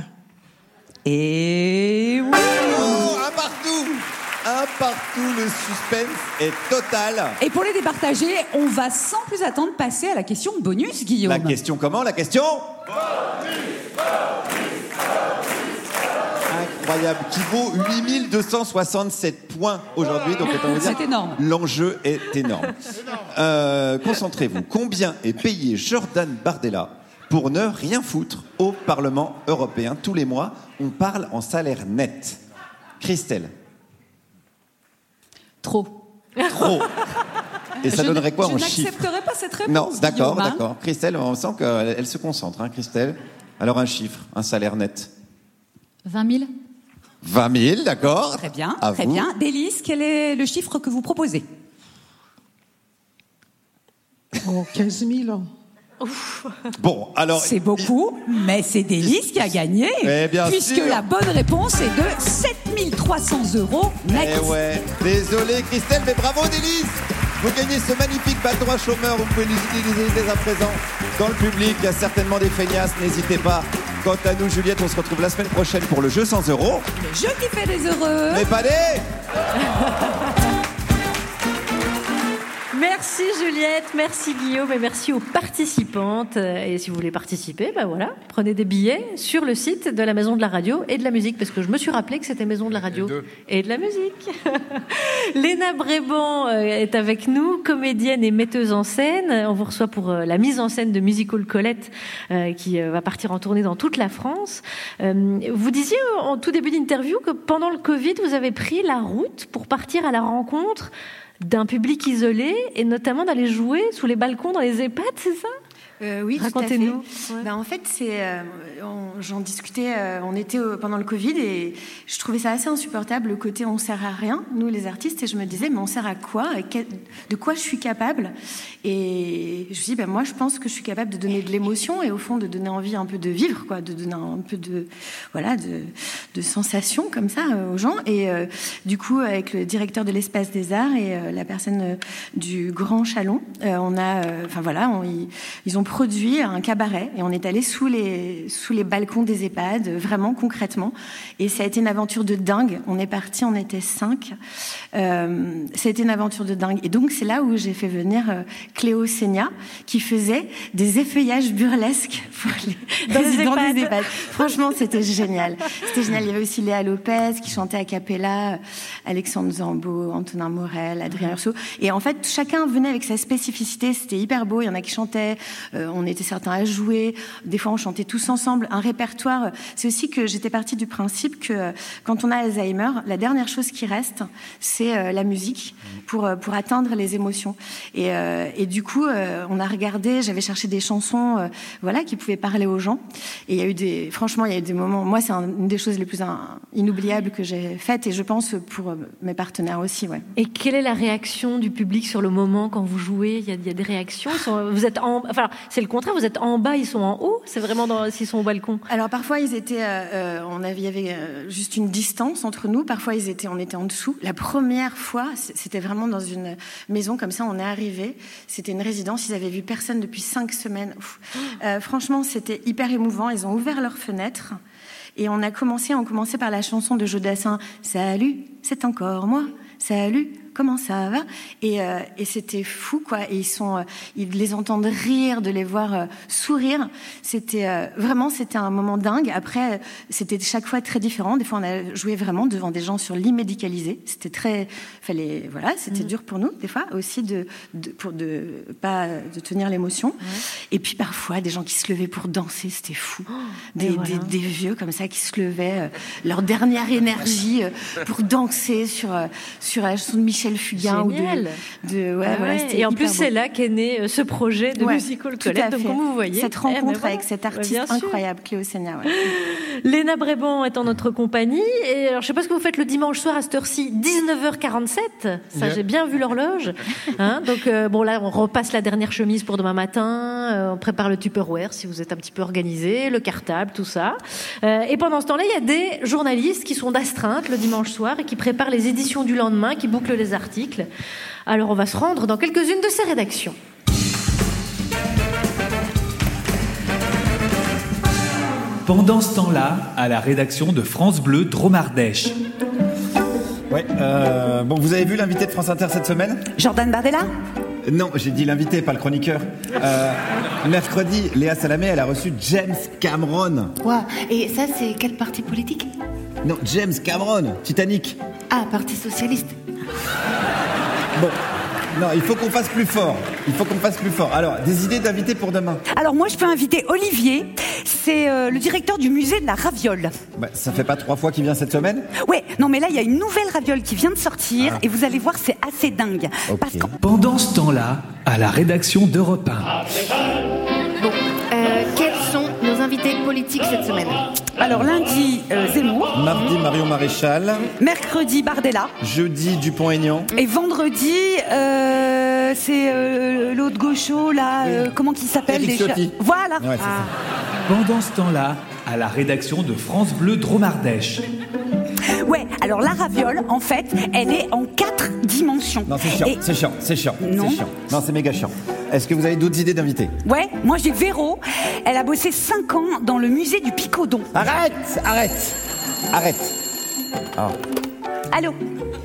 [SPEAKER 12] Et oui.
[SPEAKER 14] Oh, un partout, le suspense est total.
[SPEAKER 12] Et pour les départager, on va sans plus attendre passer à la question bonus, Guillaume.
[SPEAKER 14] La question comment? La question incroyable, qui vaut 8267 points aujourd'hui. Donc,
[SPEAKER 12] c'est énorme.
[SPEAKER 14] L'enjeu est énorme. Concentrez-vous. Combien est payé Jordan Bardella pour ne rien foutre au Parlement européen tous les mois? On parle en salaire net. Christelle?
[SPEAKER 12] Trop.
[SPEAKER 14] Et ça donnerait quoi en chiffres?
[SPEAKER 12] Je n'accepterai pas cette réponse.
[SPEAKER 14] Non, d'accord,
[SPEAKER 12] Guillaume,
[SPEAKER 14] d'accord. Christelle, on sent qu'elle se concentre, hein, Christelle. Alors un chiffre, un salaire net.
[SPEAKER 24] 20 000.
[SPEAKER 14] 20 000, d'accord.
[SPEAKER 12] Très bien,
[SPEAKER 14] à
[SPEAKER 12] très
[SPEAKER 14] vous.
[SPEAKER 12] bien. Délice, quel est le chiffre que vous proposez?
[SPEAKER 13] 15 000.
[SPEAKER 14] Bon, alors...
[SPEAKER 12] C'est beaucoup, mais c'est Délice qui a gagné.
[SPEAKER 14] Eh bien
[SPEAKER 12] puisque
[SPEAKER 14] sûr.
[SPEAKER 12] la bonne réponse est de 7 300 € net.
[SPEAKER 14] Eh ouais, désolé Christelle, mais bravo Délice. Vous gagnez ce magnifique bâton à chômeur, vous pouvez l'utiliser dès à présent dans le public, il y a certainement des feignasses, n'hésitez pas. Quant à nous, Juliette, on se retrouve la semaine prochaine pour le jeu 100 €.
[SPEAKER 12] Le jeu qui fait des heureux.
[SPEAKER 14] Mais pas des...
[SPEAKER 21] Merci Juliette, merci Guillaume et merci aux participantes. Et si vous voulez participer, ben voilà, prenez des billets sur le site de la Maison de la Radio et de la Musique, parce que je me suis rappelé que c'était Maison de la Radio et de la Musique. Léna Bréban est avec nous, comédienne et metteuse en scène. On vous reçoit pour la mise en scène de Musical Colette qui va partir en tournée dans toute la France. Vous disiez en tout début d'interview que pendant le Covid, vous avez pris la route pour partir à la rencontre d'un public isolé et notamment d'aller jouer sous les balcons dans les EHPAD, c'est ça?
[SPEAKER 20] Oui,
[SPEAKER 21] racontez-nous.
[SPEAKER 20] Tout à fait. En fait, j'en discutais, on était pendant le Covid et je trouvais ça assez insupportable, le côté on sert à rien, nous les artistes, et je me disais mais on sert à quoi? De quoi je suis capable? Et je me suis dit, moi je pense que je suis capable de donner de l'émotion et au fond de donner envie un peu de vivre, quoi, de donner un peu de sensations comme ça aux gens. Et du coup, avec le directeur de l'Espace des Arts et la personne du Grand Chalon, ils ont produit un cabaret et on est allé sous les balcons des EHPAD, vraiment concrètement, et ça a été une aventure de dingue. On est partis, on était 5. Ça a été une aventure de dingue, et donc c'est là où j'ai fait venir Cléo Seigna qui faisait des effeuillages burlesques pour les résidents des EHPAD. Franchement, c'était génial. Il y avait aussi Léa Lopez qui chantait a cappella, Alexandre Zambo, Antonin Morel, Adrien Urso, et en fait chacun venait avec sa spécificité. C'était hyper beau. Il y en a qui chantaient, on était certains à jouer, des fois on chantait tous ensemble, un répertoire. C'est aussi que j'étais partie du principe que quand on a Alzheimer, la dernière chose qui reste, c'est la musique pour atteindre les émotions. Et du coup, on a regardé, j'avais cherché des chansons qui pouvaient parler aux gens. Et il y a eu des moments, moi c'est une des choses les plus inoubliables que j'ai faites, et je pense pour mes partenaires aussi. Ouais.
[SPEAKER 21] Et quelle est la réaction du public sur le moment quand vous jouez? Il y a des réactions? Vous êtes c'est le contraire, vous êtes en bas, ils sont en haut? C'est vraiment s'ils sont au balcon?
[SPEAKER 20] Alors parfois ils étaient, il y avait juste une distance entre nous. Parfois on était en dessous. La première fois, c'était vraiment dans une maison comme ça. On est arrivé, c'était une résidence. Ils avaient vu personne depuis 5 semaines. Franchement, c'était hyper émouvant. Ils ont ouvert leurs fenêtres et on commençait par la chanson de Jodassin. Salut, c'est encore moi. Salut, comment ça va? Et c'était fou, quoi. Et ils les entendent rire, de les voir sourire. C'était un moment dingue. Après, c'était chaque fois très différent. Des fois, on a joué vraiment devant des gens sur lit médicalisé. C'était c'était dur pour nous, des fois, aussi de tenir l'émotion. Ouais. Et puis, parfois, des gens qui se levaient pour danser, c'était fou. Des vieux, comme ça, qui se levaient, leur dernière énergie pour danser sur la chanson de Michel Michel Fugain ou de
[SPEAKER 21] Et en plus, c'est là qu'est né ce projet de Musical Colette. Donc, comme vous voyez,
[SPEAKER 20] cette rencontre avec cet artiste incroyable, Cléo Seigneur.
[SPEAKER 21] Léna Bréban est en notre compagnie. Et alors, je sais pas ce que vous faites le dimanche soir à cette heure-ci, 19h47. Ça, j'ai bien vu l'horloge. Donc, bon, là, on repasse la dernière chemise pour demain matin. On prépare le Tupperware si vous êtes un petit peu organisé, le cartable, tout ça. Et pendant ce temps-là, il y a des journalistes qui sont d'astreinte le dimanche soir et qui préparent les éditions du lendemain, qui bouclent les articles. Alors, on va se rendre dans quelques-unes de ces rédactions.
[SPEAKER 6] Pendant ce temps-là, à la rédaction de France Bleu Dromardèche.
[SPEAKER 14] Ouais, bon, vous avez vu l'invité de France Inter cette semaine ?
[SPEAKER 12] Jordan Bardella ?
[SPEAKER 14] Non, j'ai dit l'invité, pas le chroniqueur. Mercredi, Léa Salamé, elle a reçu James Cameron.
[SPEAKER 20] Wow. Et ça, c'est quel parti politique ?
[SPEAKER 14] Non, James Cameron, Titanic.
[SPEAKER 20] Ah, Parti socialiste.
[SPEAKER 14] Bon, non, il faut qu'on fasse plus fort. Alors, des idées d'invités pour demain ?
[SPEAKER 12] Alors moi, je peux inviter Olivier. C'est le directeur du musée de la raviole.
[SPEAKER 14] Bah, ça fait pas 3 fois qu'il vient cette semaine ?
[SPEAKER 12] Ouais, non mais là, il y a une nouvelle raviole qui vient de sortir et vous allez voir, c'est assez dingue.
[SPEAKER 14] Okay.
[SPEAKER 12] Parce que...
[SPEAKER 6] Pendant ce temps-là, à la rédaction d'Europe 1.
[SPEAKER 20] Bon, quels sont nos invités politiques cette semaine ?
[SPEAKER 12] Alors lundi, Zemmour.
[SPEAKER 14] Mardi, Marion Maréchal.
[SPEAKER 12] Mercredi, Bardella.
[SPEAKER 14] Jeudi, Dupont-Aignan.
[SPEAKER 12] Et vendredi, c'est l'autre gaucho, là, comment qu'il s'appelle
[SPEAKER 14] Éric
[SPEAKER 12] déjà ?
[SPEAKER 14] Ciotti.
[SPEAKER 12] Voilà.
[SPEAKER 14] Ouais,
[SPEAKER 6] Pendant ce temps-là, à la rédaction de France Bleu Dromardèche.
[SPEAKER 12] Ouais, alors la raviole, en fait, elle est en 4 dimensions.
[SPEAKER 14] Non, c'est chiant, c'est chiant. Non, c'est méga chiant. Est-ce que vous avez d'autres idées d'invités ?
[SPEAKER 12] Ouais, moi j'ai Véro. Elle a bossé 5 ans dans le musée du Picodon.
[SPEAKER 14] Arrête. Oh.
[SPEAKER 12] Allô ? Non !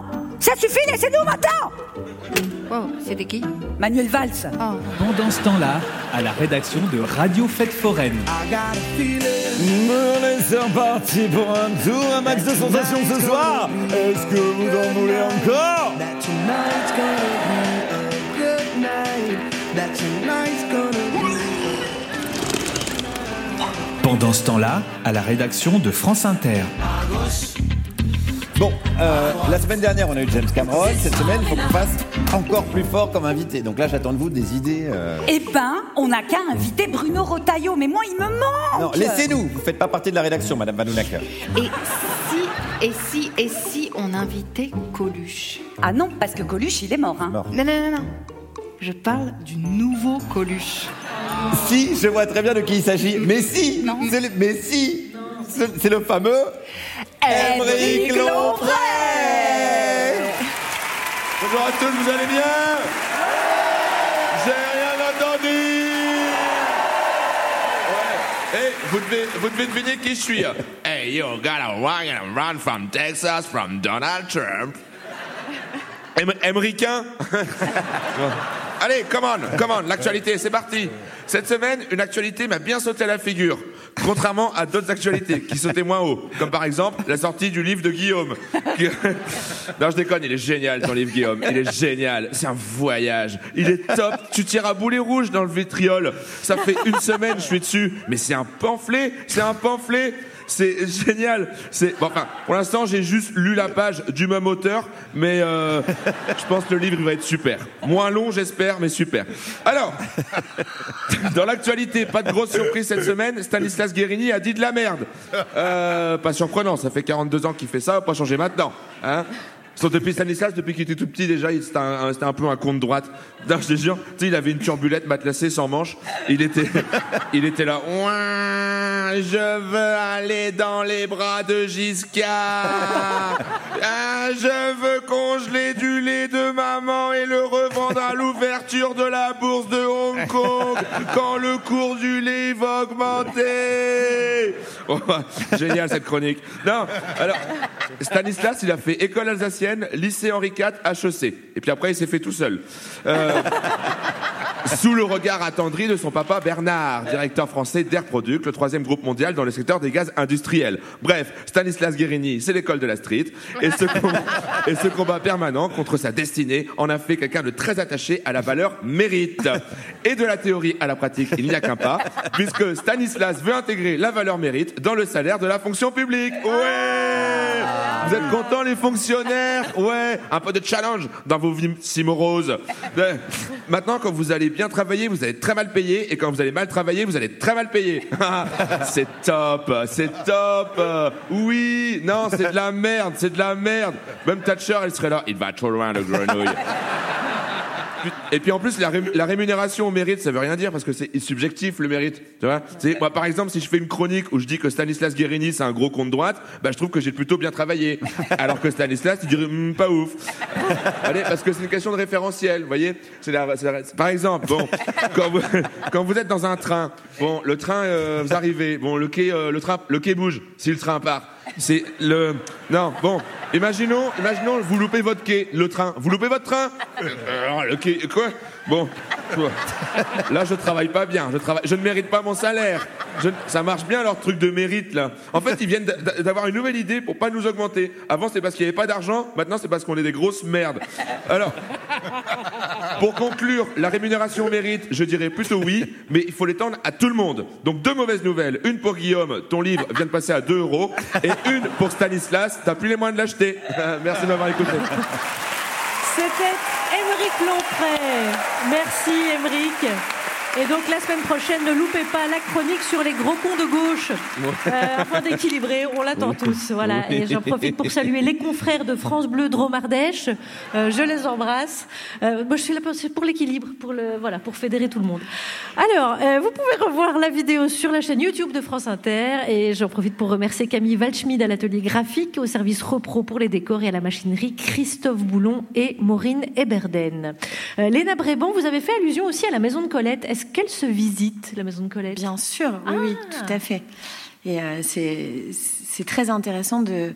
[SPEAKER 12] Ça suffit, laissez-nous maintenant !
[SPEAKER 20] Oh, c'était qui ?
[SPEAKER 12] Manuel Valls.
[SPEAKER 20] Oh.
[SPEAKER 6] Pendant ce temps-là, à la rédaction de Radio Fête Foraine.
[SPEAKER 14] C'est reparti pour un tour, un max de sensations ce soir. Est-ce que vous en voulez encore ?
[SPEAKER 6] Pendant ce temps-là, à la rédaction de France Inter.
[SPEAKER 14] Bon, la semaine dernière, on a eu James Cameron. Cette semaine, il faut qu'on fasse encore plus fort comme invité. Donc là, j'attends de vous des idées.
[SPEAKER 12] Eh ben, on n'a qu'à inviter Bruno Retailleau. Mais moi, il me manque.
[SPEAKER 14] Non, laissez-nous. Vous faites pas partie de la rédaction, Madame Vanhoenacker.
[SPEAKER 20] Et si on invitait Coluche ?
[SPEAKER 12] Ah non, parce que Coluche, il est mort. Hein.
[SPEAKER 14] Mort.
[SPEAKER 20] Non. Je parle du nouveau Coluche.
[SPEAKER 14] Si, je vois très bien de qui il s'agit. Mais si, c'est le fameux Aymeric Lompré. Bonjour à tous, vous allez bien ? J'ai rien entendu.
[SPEAKER 9] Hey, vous devez deviner qui je suis. Hey, you gotta run from Texas, from Donald Trump. Américain. Allez, come on, l'actualité, c'est parti. Cette semaine, une actualité m'a bien sauté à la figure, contrairement à d'autres actualités qui sautaient moins haut, comme par exemple la sortie du livre de Guillaume. Non, je déconne, il est génial ton livre, Guillaume, il est génial, c'est un voyage, il est top, tu tires à boulet rouge dans le vitriol, ça fait 1 semaine, je suis dessus, mais c'est un pamphlet. C'est génial. Bon, enfin, pour l'instant, j'ai juste lu la page du même auteur, mais je pense que le livre il va être super. Moins long, j'espère, mais super. Alors, dans l'actualité, pas de grosse surprise cette semaine. Stanislas Guérini a dit de la merde. Pas surprenant, ça fait 42 ans qu'il fait ça, pas changer maintenant, hein. Depuis Stanislas, depuis qu'il était tout petit déjà, c'était un peu un con de droite. Non, je te jure, tu sais, il avait une turbulette matelassée sans manche. Il était là. Je veux aller dans les bras de Giscard. Je veux congeler du lait de maman et le revendre à l'ouverture de la bourse de Hong Kong quand le cours du lait va augmenter. Oh, génial cette chronique. Non, alors Stanislas, il a fait école alsacienne, lycée Henri IV, HEC. Et puis après, il s'est fait tout seul. Sous le regard attendri de son papa Bernard, directeur français d'Air Product, le 3e groupe mondial dans le secteur des gaz industriels. Bref, Stanislas Guérini, c'est l'école de la street. Et ce combat permanent contre sa destinée en a fait quelqu'un de très attaché à la valeur mérite. Et de la théorie à la pratique, il n'y a qu'un pas, puisque Stanislas veut intégrer la valeur mérite dans le salaire de la fonction publique. Ouais! Vous êtes contents, les fonctionnaires? Ouais! Un peu de challenge dans vos vies si moroses. Maintenant, quand vous allez bien travailler, vous allez être très mal payé, et quand vous allez mal travailler, vous allez être très mal payé. C'est top, c'est top. Oui, non, c'est de la merde, c'est de la merde. Même Thatcher, elle serait là. Il va trop loin, le grenouille. Et puis en plus, la rémunération au mérite, ça veut rien dire parce que c'est subjectif le mérite. Tu vois, moi par exemple, si je fais une chronique où je dis que Stanislas Guérini c'est un gros con de droite, bah je trouve que j'ai plutôt bien travaillé. Alors que Stanislas, il dirait pas ouf. Allez, parce que c'est une question de référentiel, vous voyez. Par exemple, bon, quand vous êtes dans un train, bon, le train, vous arrivez, bon, le quai bouge. Si le train part. C'est le... Non, bon, imaginons, vous loupez votre quai, le train. Vous loupez votre train le quai, quoi? Bon, là, je travaille pas bien. Je ne mérite pas mon salaire. Ça marche bien, leur truc de mérite, là. En fait, ils viennent d'avoir une nouvelle idée pour pas nous augmenter. Avant, c'est parce qu'il n'y avait pas d'argent. Maintenant, c'est parce qu'on est des grosses merdes. Alors, pour conclure, la rémunération au mérite, je dirais plutôt oui, mais il faut l'étendre à tout le monde. Donc, 2 mauvaises nouvelles. Une pour Guillaume, ton livre vient de passer à 2 €. Et une pour Stanislas, t'as plus les moyens de l'acheter. Merci de m'avoir écouté.
[SPEAKER 21] C'était Aymeric Lomprey. Merci Aymeric. Et donc la semaine prochaine, ne loupez pas la chronique sur les gros cons de gauche. Afin d'équilibrer, on l'attend tous. Voilà. Et j'en profite pour saluer les confrères de France Bleu Drôme-Ardèche. Je les embrasse. Moi, je suis là pour l'équilibre, pour fédérer tout le monde. Alors, vous pouvez revoir la vidéo sur la chaîne YouTube de France Inter. Et j'en profite pour remercier Camille Waldschmidt à l'atelier graphique, au service Repro pour les décors et à la machinerie, Christophe Boulon et Maureen Eberden. Léna Bréban, vous avez fait allusion aussi à la maison de Colette. Est-ce qu'elle se visite, la maison de Colette?
[SPEAKER 20] Bien sûr, oui, tout à fait. Et c'est très intéressant de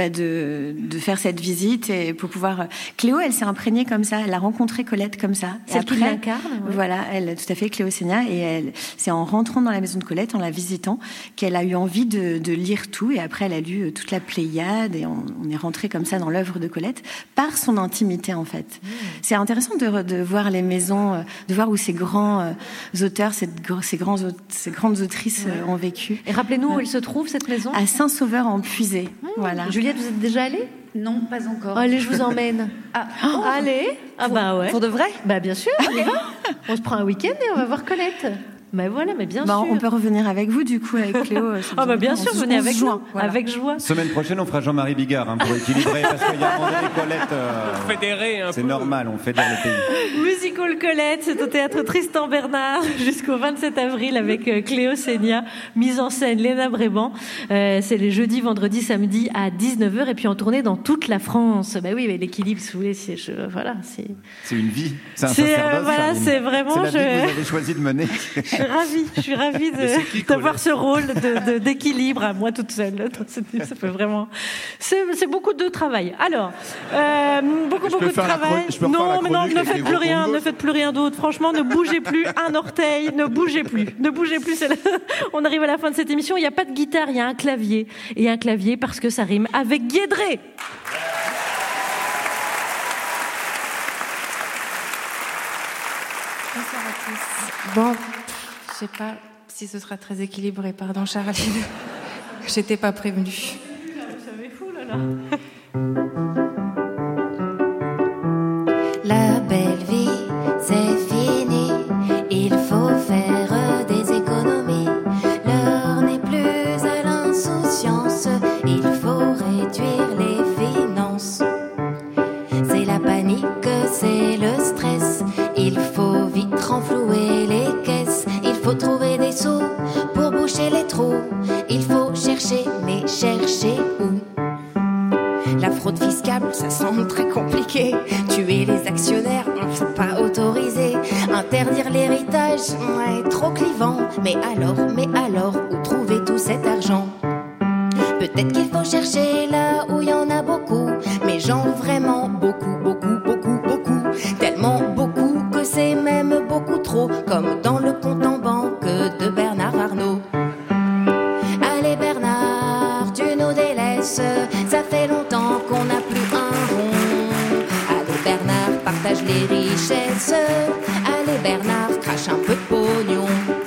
[SPEAKER 20] faire cette visite et pour pouvoir... Cléo, elle s'est imprégnée comme ça, elle a rencontré Colette comme ça.
[SPEAKER 21] Celle qui l'incarne. Ouais.
[SPEAKER 20] Voilà, elle, tout à fait, Cléo Seigna, et c'est en rentrant dans la maison de Colette, en la visitant, qu'elle a eu envie de lire tout, et après elle a lu toute la Pléiade, et on est rentré comme ça dans l'œuvre de Colette, par son intimité en fait. C'est intéressant de voir les maisons, de voir où ces grands auteurs, ces grandes autrices ont vécu.
[SPEAKER 21] Et rappelez-nous où elle se trouve, cette maison?
[SPEAKER 20] À Saint-Sauveur-en-Puisée. Voilà.
[SPEAKER 21] Juliette, vous êtes déjà allée?
[SPEAKER 7] Non, pas encore.
[SPEAKER 21] Allez, je vous emmène. Allez. Bah ouais.
[SPEAKER 20] Pour de vrai?
[SPEAKER 21] Bah bien sûr, on y va. On se prend un week-end et on va voir Colette. Mais voilà, mais bien sûr.
[SPEAKER 20] On peut revenir avec vous, du coup, avec Cléo.
[SPEAKER 21] Bien sûr, venez avec nous.
[SPEAKER 20] Voilà.
[SPEAKER 21] Avec joie.
[SPEAKER 14] Semaine prochaine, on fera Jean-Marie Bigard pour équilibrer, parce qu'il y a André et Colette.
[SPEAKER 2] Fédérer un peu.
[SPEAKER 14] C'est normal, on fédère le pays.
[SPEAKER 21] Musical Colette, c'est au théâtre Tristan Bernard jusqu'au 27 avril avec Cléo Seigna, mise en scène Léna Bréban. C'est les jeudis, vendredis, samedis à 19h et puis en tournée dans toute la France. Bah oui, mais l'équilibre, si vous voulez, c'est
[SPEAKER 14] une vie, c'est un sacerdoce.
[SPEAKER 21] Voilà, c'est vraiment.
[SPEAKER 14] C'est la vie que vous avez choisi de mener.
[SPEAKER 21] Je suis ravie d'avoir ce rôle d'équilibre à moi toute seule. Ça fait vraiment. C'est beaucoup de travail. Alors, beaucoup de travail. Non, ne faites plus rien. Ne faites plus rien d'autre. Franchement, ne bougez plus un orteil. Ne bougez plus. On arrive à la fin de cette émission. Il n'y a pas de guitare, il y a un clavier. Et un clavier parce que ça rime avec Guédré.
[SPEAKER 15] Bonsoir à tous. Bon, je sais pas si ce sera très équilibré, pardon Charline. J'étais pas prévenue.
[SPEAKER 21] Ça m'est fou là.
[SPEAKER 17] La belle vie, c'est fini. Il faut faire des économies. L'heure n'est plus à l'insouciance. Il faut réduire les finances. C'est la panique, c'est le stress. Il faut vite renflouer les caisses. Il faut trouver des sous pour boucher les trous. Il faut chercher, mais chercher où? La fraude fiscale, ça semble très compliqué. Tuer les actionnaires, c'est pas autorisé. Interdire l'héritage, ouais, trop clivant. Mais alors, où trouver tout cet argent? Peut-être qu'il faut chercher là où il y en a beaucoup. Mais genre vraiment beaucoup. Tellement beaucoup que c'est même beaucoup trop. trop, comme dans le compte en banque de Bernard Arnault. Allez Bernard, tu nous délaisses, ça fait longtemps qu'on n'a plus un rond. Allez Bernard, partage les richesses, allez Bernard, crache un peu de pognon.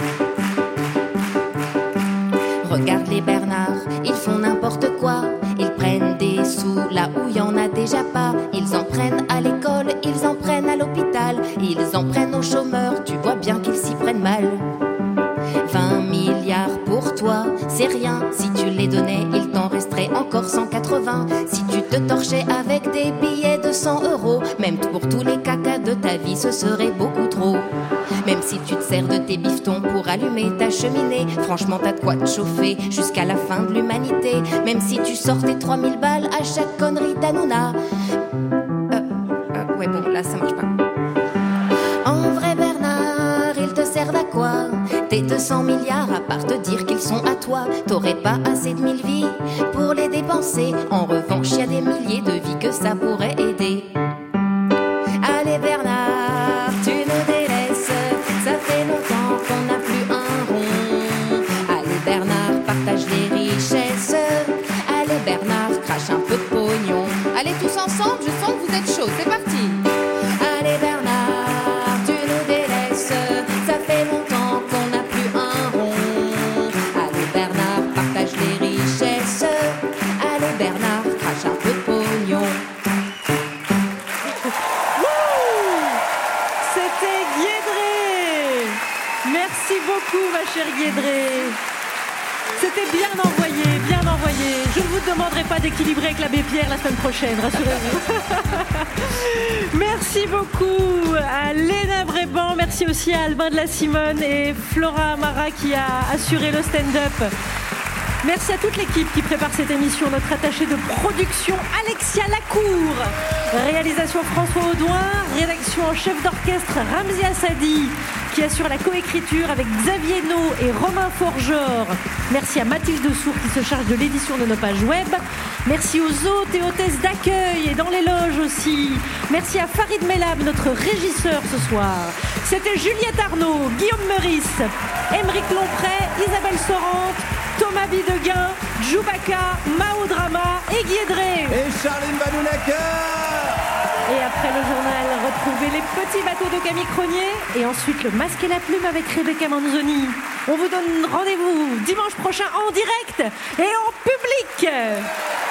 [SPEAKER 17] Regarde les Bernards, ils font n'importe quoi. Ils prennent des sous là où il y en a déjà pas. Ils en prennent à l'école, ils en prennent à l'hôpital, ils en prennent aux chômeurs, tu vois bien qu'ils s'y prennent mal. 20 milliards pour toi, c'est rien. Si tu les donnais, il t'en resterait encore 180. Si tu te torchais avec des billets de 100 €, même pour tous les cacas de ta vie, ce serait beaucoup trop. Même si tu te sers de tes bifetons pour allumer ta cheminée, franchement t'as de quoi te chauffer jusqu'à la fin de l'humanité. Même si tu sortais 3000 balles à chaque connerie d'Anouna. Ouais bon, là ça marche pas. En vrai Bernard, ils te servent à quoi? Tes 200 milliards, à part te dire qu'ils sont à toi, t'aurais pas assez de 1000 vies pour les dépenser. En revanche, y a des milliers de vies que ça pourrait aider. Allez Bernard, tu nous délaisses, ça fait longtemps qu'on n'a plus un rond. Allez Bernard, partage les richesses, allez Bernard, crache un peu de pognon. Allez tous ensemble, je sens que vous êtes chauds, c'est parti. Allez Bernard, tu nous délaisses, ça fait longtemps qu'on n'a plus un rond. Allez Bernard, partage les richesses, allez Bernard, crache un peu de pognon.
[SPEAKER 21] C'était Guédré. Merci beaucoup, ma chère Guédré. C'était bien envoyé, bien envoyé. Je ne vous demanderai pas d'équilibrer avec l'abbé Pierre la semaine prochaine, rassurez-vous. Merci beaucoup à Léna Bréban, merci aussi à Albin de la Simone et Flora Amara qui a assuré le stand-up. Merci à toute l'équipe qui prépare cette émission, notre attachée de production Alexia Lacour, réalisation François Audouin, rédaction en chef d'orchestre Ramzi Assadi, qui assure la coécriture avec Xavier No et Romain Forgeor. Merci à Mathilde Sour qui se charge de l'édition de nos pages web. Merci aux hôtes et hôtesses d'accueil et dans les loges aussi. Merci à Farid Mellab, notre régisseur ce soir. C'était Juliette Arnaud, Guillaume Meurice, Émeric Lompré, Isabelle Sorante, Thomas Bideguin, Djoubaka, Mao Drama et Guédré.
[SPEAKER 14] Et Charline Vanhoenacker.
[SPEAKER 21] Et après le journal, retrouvez les petits bateaux de Camille Cronier et ensuite le masque et la plume avec Rebecca Manzoni. On vous donne rendez-vous dimanche prochain en direct et en public.